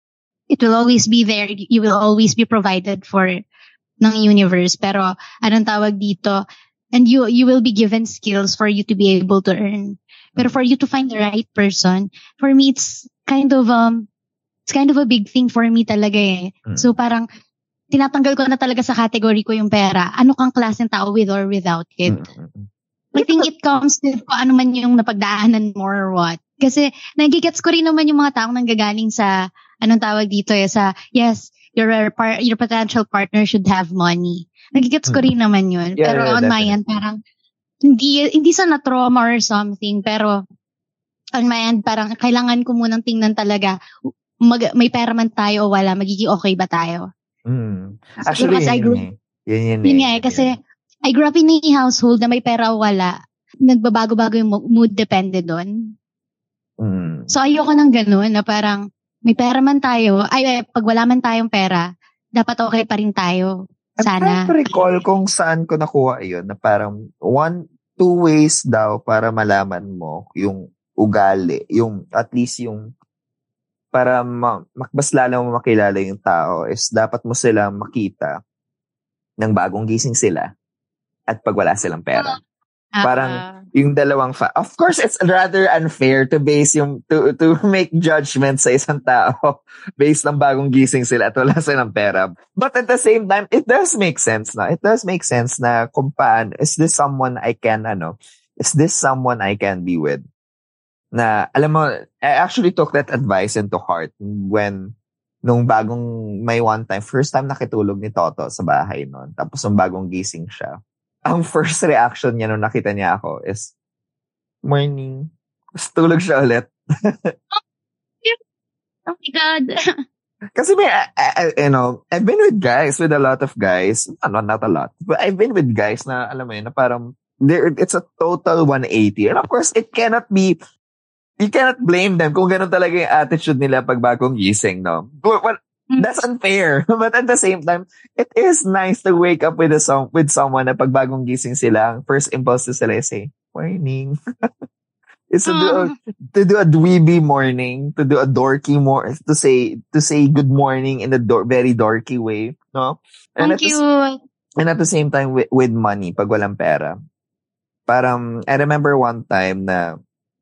It will always be there. You will always be provided for ng universe. Pero anong tawag dito? And you you will be given skills for you to be able to earn. But for you to find the right person, for me it's kind of um it's kind of a big thing for me talaga eh. Mm. So parang tinatanggal ko na talaga sa category ko yung pera. Ano kang klaseng tao with or without it? Mm. I think it comes with kung ano man yung napagdaanan mo or what. Kasi nagigets ko rin naman yung mga taong nanggagaling sa anong tawag dito eh, sa yes, your par- your potential partner should have money. Nagigets ko rin naman yun. Yeah, Pero yeah, on my definitely. end, parang hindi, hindi sa na-trauma or something, pero on my end, parang kailangan ko munang tingnan talaga, mag, may pera man tayo o wala, magiging okay ba tayo? Mm. Actually, Because I yun, grew, yun, yun, yun, yun yun, nga eh, yun, kasi yun. I grew up in a household na may pera o wala. Nagbabago-bago yung mood depende doon. Mm. So ayoko ng ganun na parang may pera man tayo, ay, ay pag wala man tayong pera, dapat okay pa rin tayo. I'm trying Sana. to recall kung saan ko nakuha yun na parang one, two ways daw para malaman mo yung ugali, yung at least yung para ma- makbas lalo mo makilala yung tao is dapat mo sila makita ng bagong gising sila at pag wala silang pera. Uh, Parang yung dalawang fa- of course it's rather unfair to base yung to to make judgment sa isang tao based on bagong gising sila at wala silang pera, but at the same time it does make sense na it does make sense na kung paano is this someone I can ano is this someone I can be with na alam mo I actually took that advice into heart when nung bagong may one time first time nakitulog ni Toto sa bahay noon tapos nung bagong gising siya. Ang first reaction niya nung nakita niya ako is, morning. Tapos tulog siya ulit. Oh my God. Kasi may, I, I, you know, I've been with guys, with a lot of guys. Ano, not a lot. But I've been with guys na, alam mo yun, na parang, there, it's a total one eighty. And of course, it cannot be, you cannot blame them kung ganun talaga yung attitude nila pag bagong gising, no? Well, well, that's unfair. But at the same time, it is nice to wake up with a song, with someone na pag bagong gising sila, ang first impulse to sila is say, morning. It's to do a, to do a dweeby morning, to do a dorky more, to say, to say good morning in a do- very dorky way, no? And Thank at you. The, and at the same time, with, with money, pag walang pera. Parang, I remember one time na,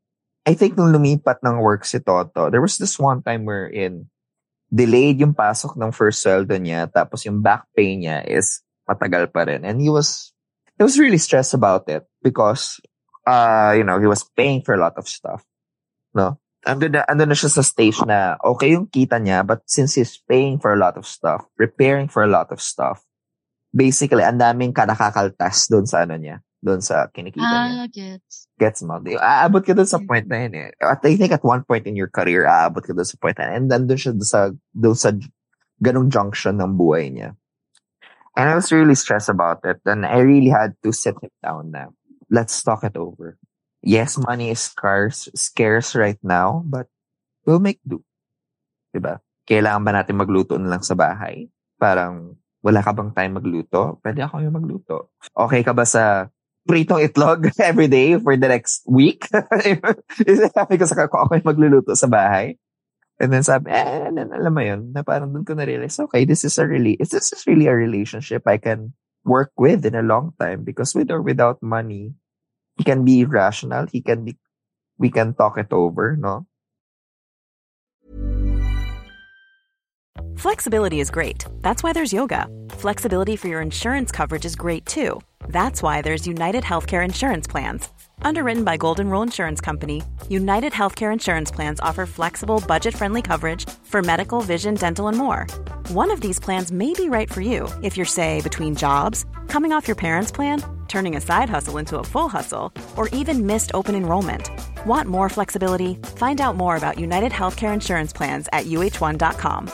I think nung lumipat ng work si Toto, there was this one time wherein, delayed yung pasok ng first sweldo niya, tapos yung back pay niya is matagal pa rin. And he was, he was really stressed about it because, uh, you know, he was paying for a lot of stuff. No? Andun na, andun na siya sa stage na, okay yung kita niya, but since he's paying for a lot of stuff, preparing for a lot of stuff, basically, ang daming kanakakaltas doon sa ano niya, doon sa kinikita niya. Ah, gets. Gets mo? Aabot ka doon sa point na yun eh. At I think at one point in your career, aabot ka doon sa point na yun. And then doon siya doon sa, doon sa ganong junction ng buhay niya. And I was really stressed about it. And I really had to sit him down na, let's talk it over. Yes, money is scarce, scarce right now, but we'll make do. Diba? Kailangan ba natin magluto na lang sa bahay? Parang, wala ka bang time magluto? Pwede ako yung magluto. Okay ka ba sa pritong itlog every day for the next week? Sabi ko sa kako, ako yung magluluto sa bahay. And then sabi, eh, and then, alam mo yun, na parang doon ko na-realize, okay, this is a really, this is really a relationship I can work with in a long time because with or without money, he can be rational, he can be, we can talk it over, no? Flexibility is great. That's why there's yoga. Flexibility for your insurance coverage is great too. That's why there's United Healthcare Insurance Plans. Underwritten by Golden Rule Insurance Company, United Healthcare Insurance Plans offer flexible, budget-friendly coverage for medical, vision, dental, and more. One of these plans may be right for you if you're, say, between jobs, coming off your parents' plan, turning a side hustle into a full hustle, or even missed open enrollment. Want more flexibility? Find out more about United Healthcare Insurance Plans at U H one dot com.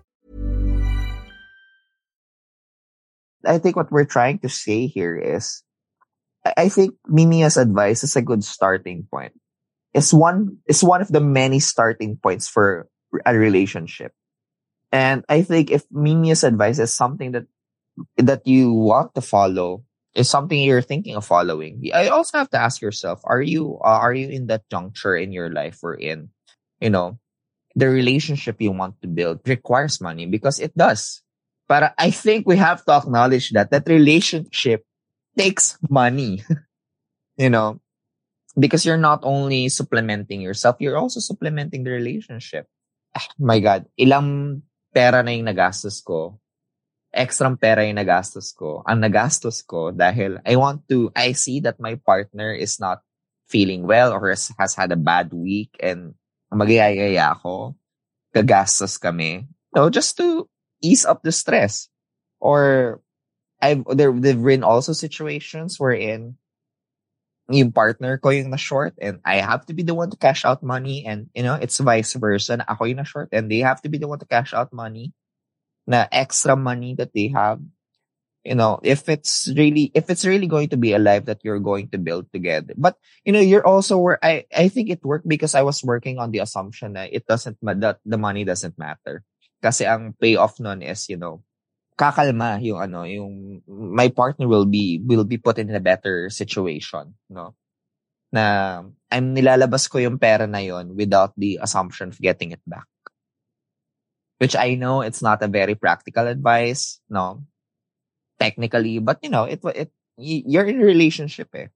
I think what we're trying to say here is, I think Mimia's advice is a good starting point. It's one, it's one of the many starting points for a relationship. And I think if Mimia's advice is something that, that you want to follow, is something you're thinking of following, I also have to ask yourself, are you, uh, are you in that juncture in your life wherein, you know, the relationship you want to build requires money? Because it does. But I think we have to acknowledge that that relationship takes money, you know, because you're not only supplementing yourself, you're also supplementing the relationship. Ah, my God, ilang pera na yung nagastos ko. Extra pera yung nagastos ko. Ang nagastos ko dahil I want to, I see that my partner is not feeling well or has, has had a bad week and magayayaya ako. Gagastos kami. No, just to ease up the stress. Or I've there there've been also situations wherein yung partner ko yung na-short and I have to be the one to cash out money, and, you know, it's vice versa na ako yung na-short and they have to be the one to cash out money, na extra money that they have. You know, if it's really, if it's really going to be a life that you're going to build together. But, you know, you're also where I, I think it worked because I was working on the assumption that it doesn't, that the money doesn't matter. Kasi ang payoff nun is, you know, kakalma yung ano, yung my partner will be, will be put in a better situation, no? Na I'm nilalabas ko yung pera na yon without the assumption of getting it back. Which I know it's not a very practical advice, no? Technically, but you know, it it you're in a relationship, eh.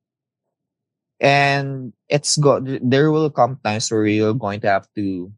And it's go there will come times where you're going to have to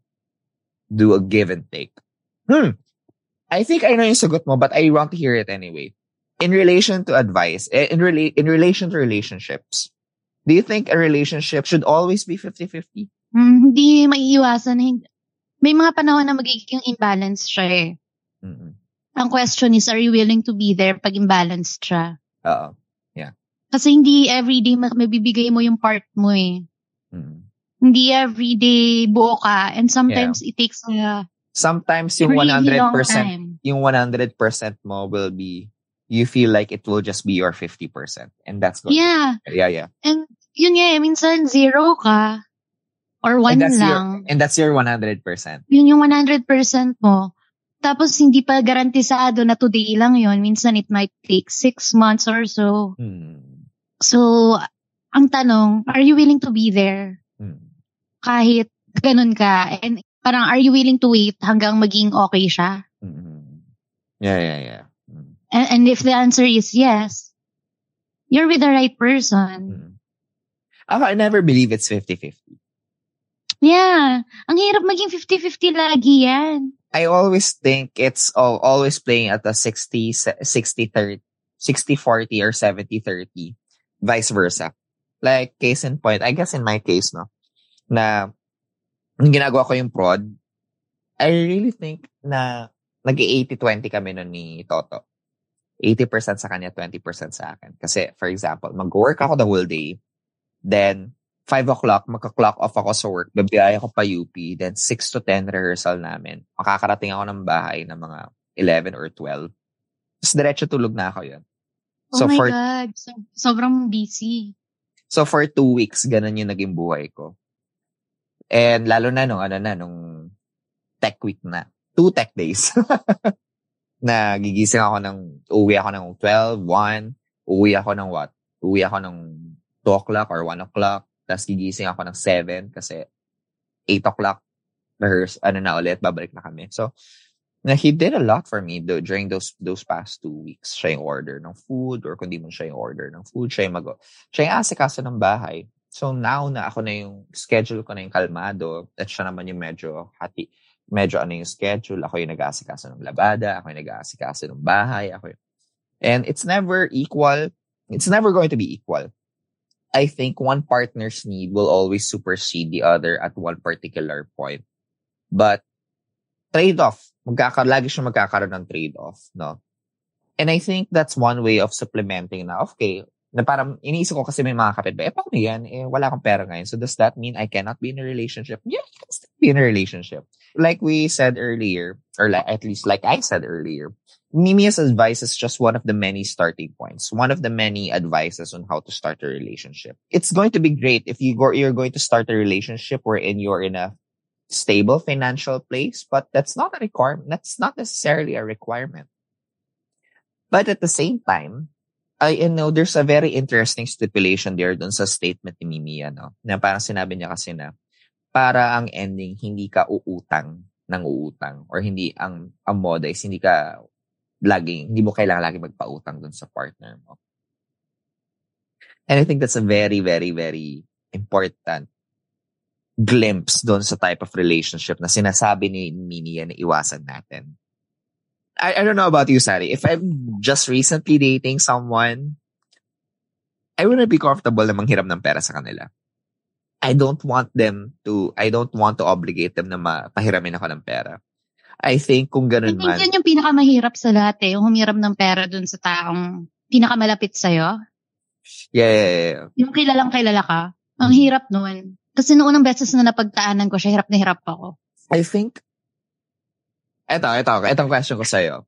do a give and take. Hmm. I think I know yung sagot mo, but I want to hear it anyway. In relation to advice, in rela- in relation to relationships, do you think a relationship should always be fifty-fifty? Hmm, hindi maiiwasan. May mga panahon na magiging imbalance siya eh. Mm-hmm. Ang question is, are you willing to be there pag imbalanced siya? Oo. Yeah. Kasi hindi everyday mabibigay mo yung part mo eh. Mm-hmm. Hindi everyday buo ka. And sometimes Yeah. it takes a sometimes yung really one hundred long percent time. yung one hundred percent mo will be, you feel like it will just be your fifty percent. And that's good. Yeah. Yeah, yeah. And yun nga eh, minsan zero ka. Or one and that's lang. Your, and that's your one hundred percent. Yun yung one hundred percent mo. Tapos hindi pa garantisado na today lang yun. Minsan it might take six months or so. Hmm. So, ang tanong, are you willing to be there? Hmm. Kahit ganun ka. And parang, are you willing to wait hanggang maging okay siya? Hmm. Yeah, yeah, yeah. Hmm. And, and if the answer is yes, you're with the right person. Hmm. I never believe it's fifty-fifty. Yeah. Ang hirap maging fifty-fifty lagi yan. I always think it's all, always playing at a sixty, sixty, thirty, sixty, forty or seventy, thirty. Vice versa. Like, case in point, I guess in my case, no, na yung ginagawa ko yung prod, I really think na nag-eighty twenty kami nun ni Toto. eighty percent sa kanya, twenty percent sa akin. Kasi, for example, mag-work ako the whole day, then five o'clock, magka-clock off ako sa work, babiyaya ako pa U P, then six to ten rehearsal namin. Makakarating ako ng bahay ng mga eleven or twelve. Tapos diretso tulog na ako yun. So oh my for, God. So, sobrang busy. So for two weeks, ganun yung naging buhay ko. And lalo na nung, ano na, nung tech week na. Two tech days. Na gigising ako ng, uwi ako ng twelve, one, uwi ako ng what? Uwi ako ng two o'clock or one o'clock. Tapos gigising ako ng seven kasi eight o'clock, rehearse, ano na ulit, babalik na kami. So, na he did a lot for me do, during those those past two weeks. Siya yung order ng food, or kung di mo siya yung order ng food, siya yung mag- siya yung asikaso ng bahay. So, now na ako na yung schedule ko na yung kalmado, at siya naman yung medyo hati, medyo ano yung schedule, ako yung nag-aasikaso ng labada, ako yung nag-aasikaso ng bahay, ako yung... And it's never equal. It's never going to be equal. I think one partner's need will always supersede the other at one particular point. But trade-off, magkaka- lagi siya magkakaroon ng trade-off, no? And I think that's one way of supplementing na, okay, na parang iniisip ko kasi may mga kapitbahay, eh, paano yan? Eh, wala akong pera ngayon. So does that mean I cannot be in a relationship? Yeah, you can still be in a relationship. Like we said earlier, or like, at least like I said earlier, Mimia's advice is just one of the many starting points, one of the many advices on how to start a relationship. It's going to be great if you go, you're going to start a relationship wherein you're in a stable financial place, but that's not a requirement. That's not necessarily a requirement. But at the same time, I you know there's a very interesting stipulation there dun sa statement ni Mimia, no? Na parang sinabi niya kasi na para ang ending hindi ka uutang ng uutang, or hindi ang ang moda is hindi ka laging, hindi mo kailangan laging magpautang dun sa partner mo. And I think that's a very, very, very important glimpse dun sa type of relationship na sinasabi ni Mimi na iwasan natin. I, I don't know about you, Sari. If I'm just recently dating someone, I wouldn't be comfortable na manghiram ng pera sa kanila. I don't want them to, I don't want to obligate them na mapahiramin ako ng pera. I think kung ganun man. I think yun yung pinakamahirap sa lahat eh. Yung humiram ng pera dun sa taong pinakamalapit sa'yo. Yeah, yeah, yeah. Yung kilalang kilala ka. Ang hirap nun. Kasi noong unang beses na napagdaanan ko siya, hirap na hirap ako. I think, eto, eto, etong question ko sa'yo.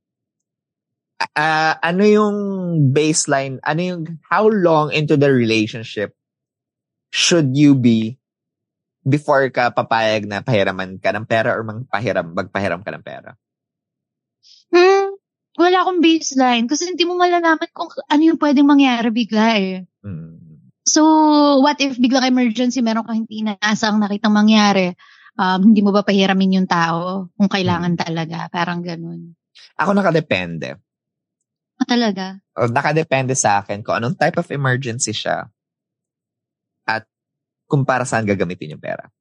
Uh, ano yung baseline, ano yung, how long into the relationship should you be before ka papayag na pahiraman ka ng pera or magpahiram, magpahiram ka ng pera? Hmm, wala akong baseline kasi hindi mo malalaman kung ano yung pwedeng mangyari bigla eh. Hmm. So, what if biglang emergency, meron kang hindi inaasang nakitang mangyari, um, hindi mo ba pahiramin yung tao kung kailangan hmm. talaga? Parang ganun. Ako nakadepende. Ah, talaga? O, nakadepende sa akin kung anong type of emergency siya at kung para saan gagamitin yung pera.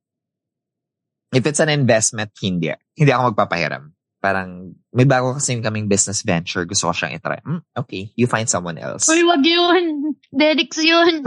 If it's an investment, hindi. Hindi ako magpapahiram. Parang, may bago kasi kaming business venture. Gusto ko siyang itry. Mm, okay, you find someone else. Uy, wag yun. Dedix yun.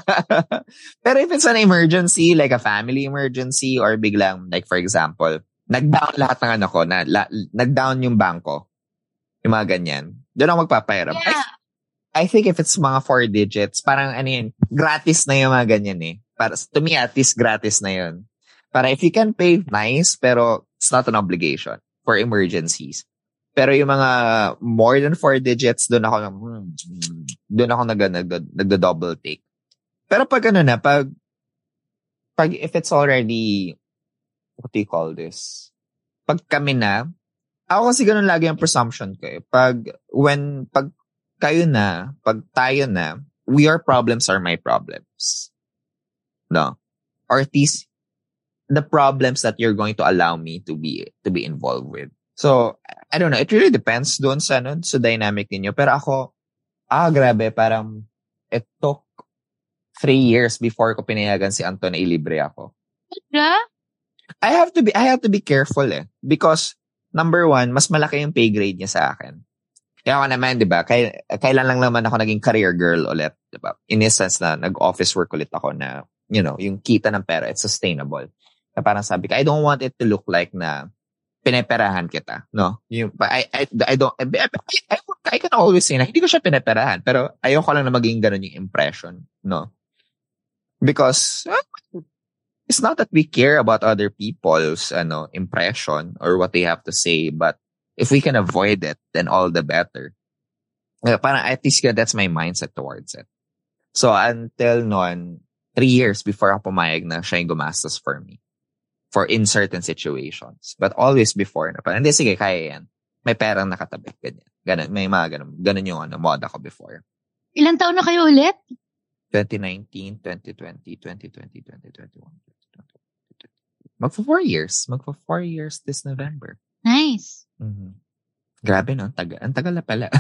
Pero if it's an emergency, like a family emergency, or biglang, like for example, nag-down lahat ng ano ko, na, la, nag-down yung bangko, yung mga ganyan, doon ako magpapahiram. Yeah. I, I think if it's mga four digits, parang ano yun, gratis na yung mga ganyan eh. Para, to me, at least gratis na yun. Para if you can pay, nice, pero it's not an obligation for emergencies. Pero yung mga more than four digits, doon ako hmm, doon ako nag, nag, nagda-double take. Pero pag ano na, pag, pag if it's already, what do you call this? Pag kami na, ako kasi ganun lagi ang presumption ko eh. Pag, when, pag kayo na, pag tayo na, we your problems are my problems. No? Or at least, the problems that you're going to allow me to be to be involved with. So, I don't know. It really depends doon sa, ano, sa dynamic ninyo. Pero ako, ah, grabe, parang it took three years before ko pinayagan si Anton na ilibre ako. Yeah? I have to be, I have to be careful eh. Because, number one, mas malaki yung pay grade niya sa akin. Kaya ako naman, di ba, kay, kailan lang naman ako naging career girl ulit, di ba? In a sense na nag-office work ulit ako na, you know, yung kita ng pera, it's sustainable. Na parang sabi ko, I don't want it to look like na pineperahan kita, no? Yung, I, I, I don't, I, I, I, I can always say na hindi ko siya pineperahan, pero ayoko lang na maging ganun yung impression, no? Because, uh, it's not that we care about other people's, ano, impression or what they have to say, but if we can avoid it, then all the better. Uh, parang at least that's my mindset towards it. So, until noon, three years before ako pumayag na siya yung gumastos for me. For in certain situations. But always before na parang, hindi, sige, kaya yan. May perang nakatabi. Ganyan. Ganun, may mga ganun. Ganun yung ano, moda ko before. Ilang taon na kayo ulit? twenty nineteen, twenty twenty, twenty twenty, twenty twenty-one. Magpo four years. Magpo four years this November. Nice. Mm-hmm. Grabe, no? Taga, ang tagal na pala.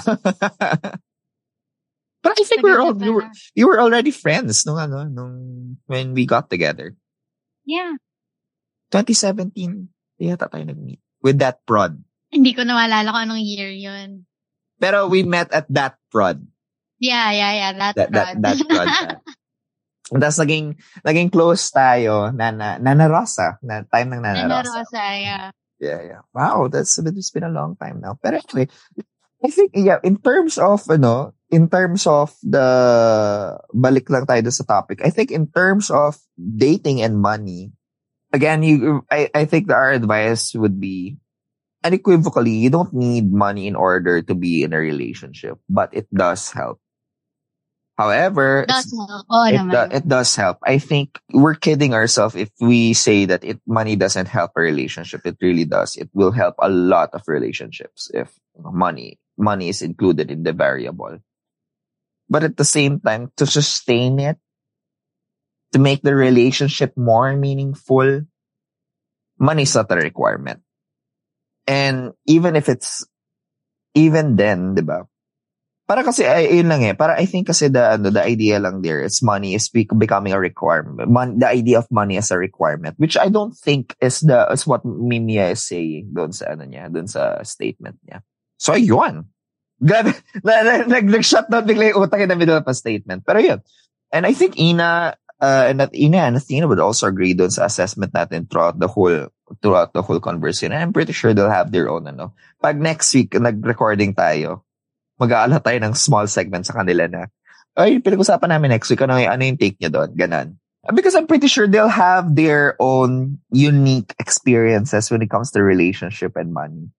But I think we're all, you were, you were already friends nung ano, nung, when we got together. Yeah. twenty seventeen, yata tayo nag-meet. With that prod. Hindi ko na maalala kung anong year yun. Pero we met at that prod. Yeah, yeah, yeah. That, that prod. That, that prod. Tapos naging, naging close tayo, Nana, Nana Rosa. Na, time ng Nana, Nana Rosa. Rosa, yeah. Yeah, yeah. Wow, that's, it's been a long time now. Pero anyway, I think, yeah, in terms of, ano, in terms of the, balik lang tayo sa topic, I think in terms of dating and money, again, you, I, I think that our advice would be, unequivocally, you don't need money in order to be in a relationship, but it does help. However, it does help. Oh, it, do, it does help. I think we're kidding ourselves if we say that it money doesn't help a relationship. It really does. It will help a lot of relationships if money money is included in the variable. But at the same time, to sustain it, to make the relationship more meaningful, money is not a requirement. And even if it's, even then, diba? Para kasi, ay, yun lang eh. Para I think kasi the, ano, the idea lang there is money is becoming a requirement. Mon- the idea of money as a requirement, which I don't think is the, is what Mimia is saying doon sa, ano niya, doon sa statement niya. So, yun. Grabe. Nag-shut down bigla yung utak in the middle of a statement. Pero yun. And I think Ina, uh, and that Ina and Athena would also agree doon sa assessment natin throughout the whole, throughout the whole conversation. And I'm pretty sure they'll have their own, ano. Pag next week, nag-recording tayo, mag-aala tayo ng small segment sa kanila na ay, pinag-usapan namin next week, ano, ano yung take niya doon? Ganon. Because I'm pretty sure they'll have their own unique experiences when it comes to relationship and money.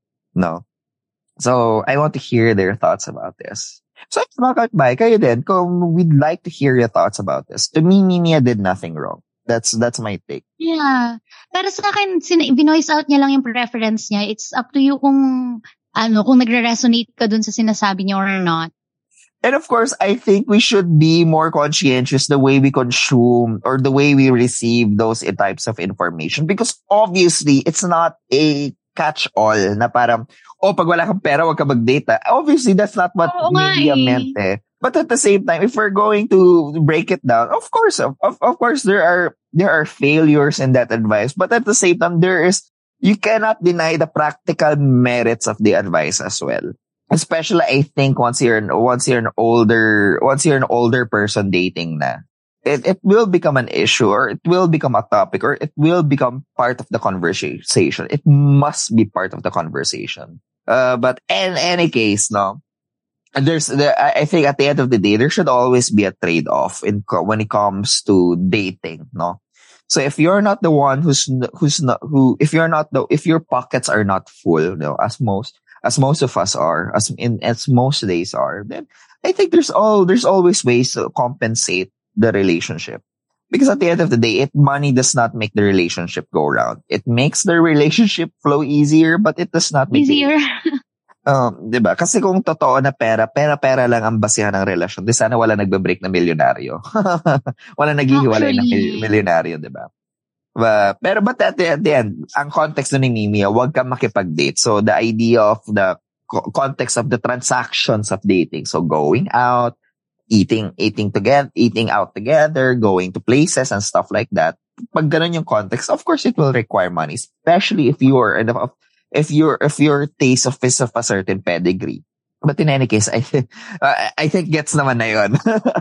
No? So, I want to hear their thoughts about this. So, mga kapitbahay, kayo din, kung we'd like to hear your thoughts about this. To me, Mimia did nothing wrong. That's that's my take. Yeah. Pero sa akin, sin- binoise out niya lang yung preference niya. It's up to you kung, ano, kung nagre-resonate ka dun sa sinasabi niya or not. And of course, I think we should be more conscientious the way we consume or the way we receive those types of information. Because obviously, it's not a catch-all na parang, oh, pag wala kang pera, wag ka mag-date. Obviously, that's not what Oo, media eh. meant eh. But at the same time, if we're going to break it down, of course, of, of, of course, there are, there are failures in that advice. But at the same time, there is, you cannot deny the practical merits of the advice as well. Especially, I think, once you're, once you're an older, once you're an older person dating na, it, it will become an issue or it will become a topic or it will become part of the conversation. It must be part of the conversation. Uh, but in any case, no, there's, there, I think at the end of the day, there should always be a trade-off in, when it comes to dating, no? So if you're not the one who's, who's not, who, if you're not the, if your pockets are not full, you know, as most, as most of us are, as in, as most days are, then I think there's all, there's always ways to compensate the relationship. Because at the end of the day, it, money does not make the relationship go round. It makes the relationship flow easier, but it does not make Easier. it, um, diba? Kasi kung totoo na pera, pera-pera lang ang basihan ng relasyon, di sana wala nagbe-break na milyonaryo. Wala naghihiwalay ng mil- milyonaryo, diba? Uh, pero but at the, at the end, ang context nun ni Mimia, wag kang makipag-date. So the idea of the co- context of the transactions of dating. So going out, eating, eating together, eating out together, going to places and stuff like that. Pag ganun yung context, of course it will require money, especially if you're, if you're, if your taste of is of a certain pedigree. But in any case, I think, uh, I think gets naman na yun.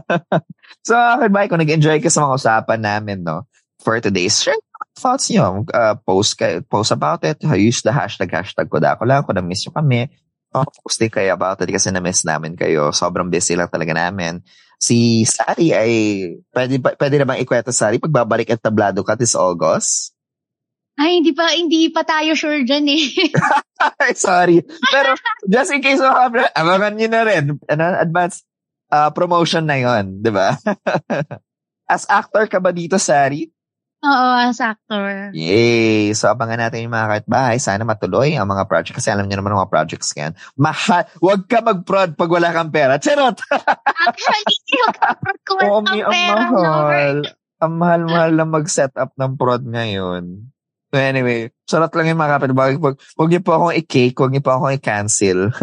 So, kapitbahay, kung nag-enjoy ka sa mga usapan namin, no, for today's share thoughts nyo, uh, post kayo, post about it, use the hashtag, hashtag kuda ko lang, kung na-miss nyo kami, uh, posting kayo about it kasi na-miss namin kayo, sobrang busy lang talaga namin. Si Sari ay, pwede, pwede na bang ikwento, Sari, pagbabalik at tablado ka this August? Ay, hindi pa, hindi pa tayo sure dyan eh. Sorry. Pero, just in case, abangan nyo na rin, ano, advance uh, promotion na yon, di ba? As actor ka ba dito, Sari? Oo, as actor. Yay! So, abangan natin yung mga kapitbahay. Sana matuloy ang mga projects. Kasi alam niyo naman ang mga projects ngayon. Mahal. Huwag ka mag-prod pag wala kang pera. Charot! Actually, huwag ka prod kung wala Oh, kang ang pera. mahal. Ang mahal-mahal na mag-set up ng prod ngayon. So anyway, sarap lang yung mga kapitbahay. Huwag, huwag niyo po akong i-cake. Huwag niyo po akong i-cancel.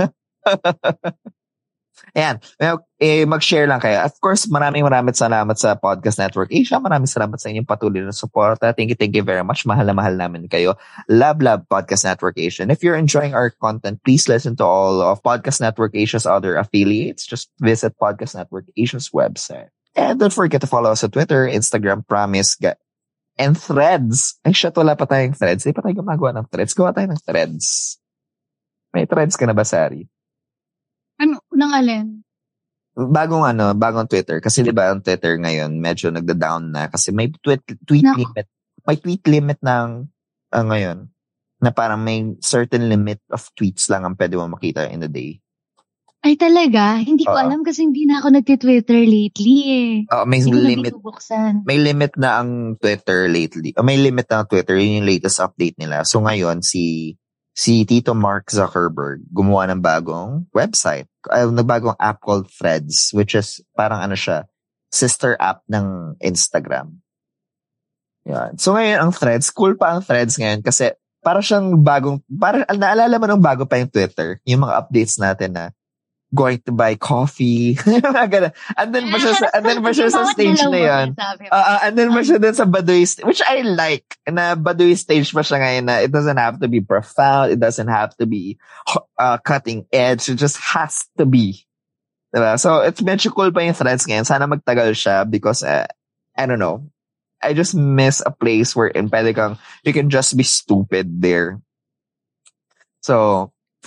Ayan. Eh, mag-share lang kayo. Of course, maraming maraming salamat sa Podcast Network Asia. Maraming salamat sa inyong patuloy na support. Thank you, thank you very much. Mahal na mahal namin kayo. Love, love Podcast Network Asia. And if you're enjoying our content, please listen to all of Podcast Network Asia's other affiliates. Just visit Podcast Network Asia's website. And don't forget to follow us on Twitter, Instagram, Promise, and Threads. Ay, shit, wala pa tayong Threads. Hindi pa tayo gumagawa ng Threads. Gawa tayo ng Threads. May Threads ka na ba, Sari? Ano, nang alin? Bagong ano, bagong Twitter. Kasi di ba ang Twitter ngayon, medyo nagda-down na. Kasi may tweet, tweet Naku. limit. May tweet limit ng, uh, ngayon, na parang may certain limit of tweets lang ang pwede mo makita in a day. Ay talaga? Hindi ko Oo. alam kasi hindi na ako nagti-Twitter lately eh. Uh, may Hindi ko na limit, binubuksan. may limit na ang Twitter lately. Uh, may limit na ang Twitter. Yun yung latest update nila. So ngayon, si si Tito Mark Zuckerberg gumawa ng bagong website. Uh, nagbagong app called Threads, which is parang ano siya, sister app ng Instagram. Yan. So ngayon ang Threads, cool pa ang Threads ngayon kasi para siyang bagong, para, naalala mo nung bago pa yung Twitter, yung mga updates natin na going to buy coffee. Ganun. And then ba siya sa, and then ba siya sa stage na yun? Uh, uh, and then ba siya dun sa Baduy stage, which I like, na Baduy stage pa siya ngayon na it doesn't have to be profound, it doesn't have to be uh, cutting edge, it just has to be. Diba? So, it's medyo cool pa yung Threads ngayon. Sana magtagal siya because, uh, I don't know, I just miss a place where in pwede kang, you can just be stupid there. So,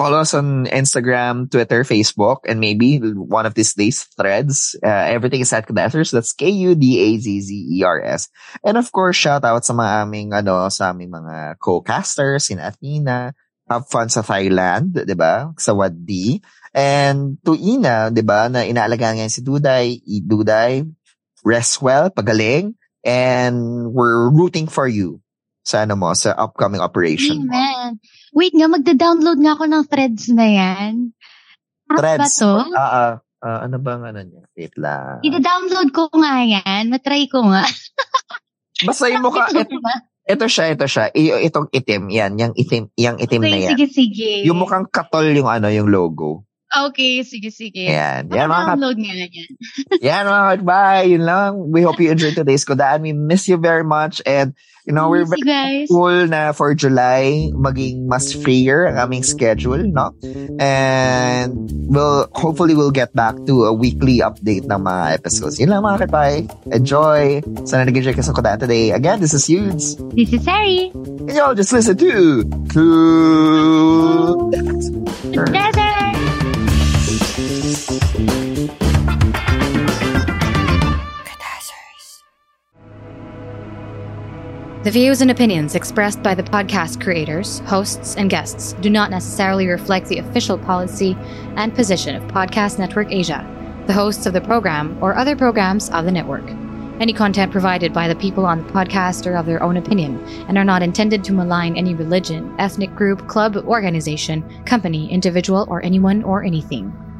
Follow us on Instagram, Twitter, Facebook, and maybe one of these days, Threads. Uh, everything is at Kudazers. That's K U D A Z Z E R S. And of course, shout out sa mga aming, ano, sa aming mga co-casters, in Athena. Have fun sa Thailand, di ba? Sa Waddi. And to Ina, di ba, na inaalagaan ngayon si Duday, Duday, rest well, pagaling. And we're rooting for you sa ano mo, sa upcoming operation mo. Amen. Wait nga, magda-download nga ako ng Threads na yan. App Threads? ba to? Ah, uh, uh, ano bang ano niya? Wait lang. I-download ko nga yan. Matry ko nga. Basta yung mukha, ito, ito siya, ito siya. I, itong itim, yan, yung itim, yung itim okay, na yan. sige, sige. Yung mukhang katol yung ano, yung logo. Okay, sige, sige. Yan. Yan, mga download nga yan. Yan, mga bye. Yun lang. We hope you enjoyed today's Kudaan. We miss you very much. And, you know, we're miss you guys. cool na for July, maging mas freer ang aming schedule, no? And, we'll, hopefully, we'll get back to a weekly update ng mga episodes. Yun lang, mga kapay. Enjoy. Sana nag-enjoy ka sa Kudaan today. Again, this is Yudes. This is Harry. And y'all just listen to Cool Desert. The views and opinions expressed by the podcast creators, hosts, and guests do not necessarily reflect the official policy and position of Podcast Network Asia, the hosts of the program, or other programs of the network. Any content provided by the people on the podcast are of their own opinion and are not intended to malign any religion, ethnic group, club, organization, company, individual, or anyone or anything.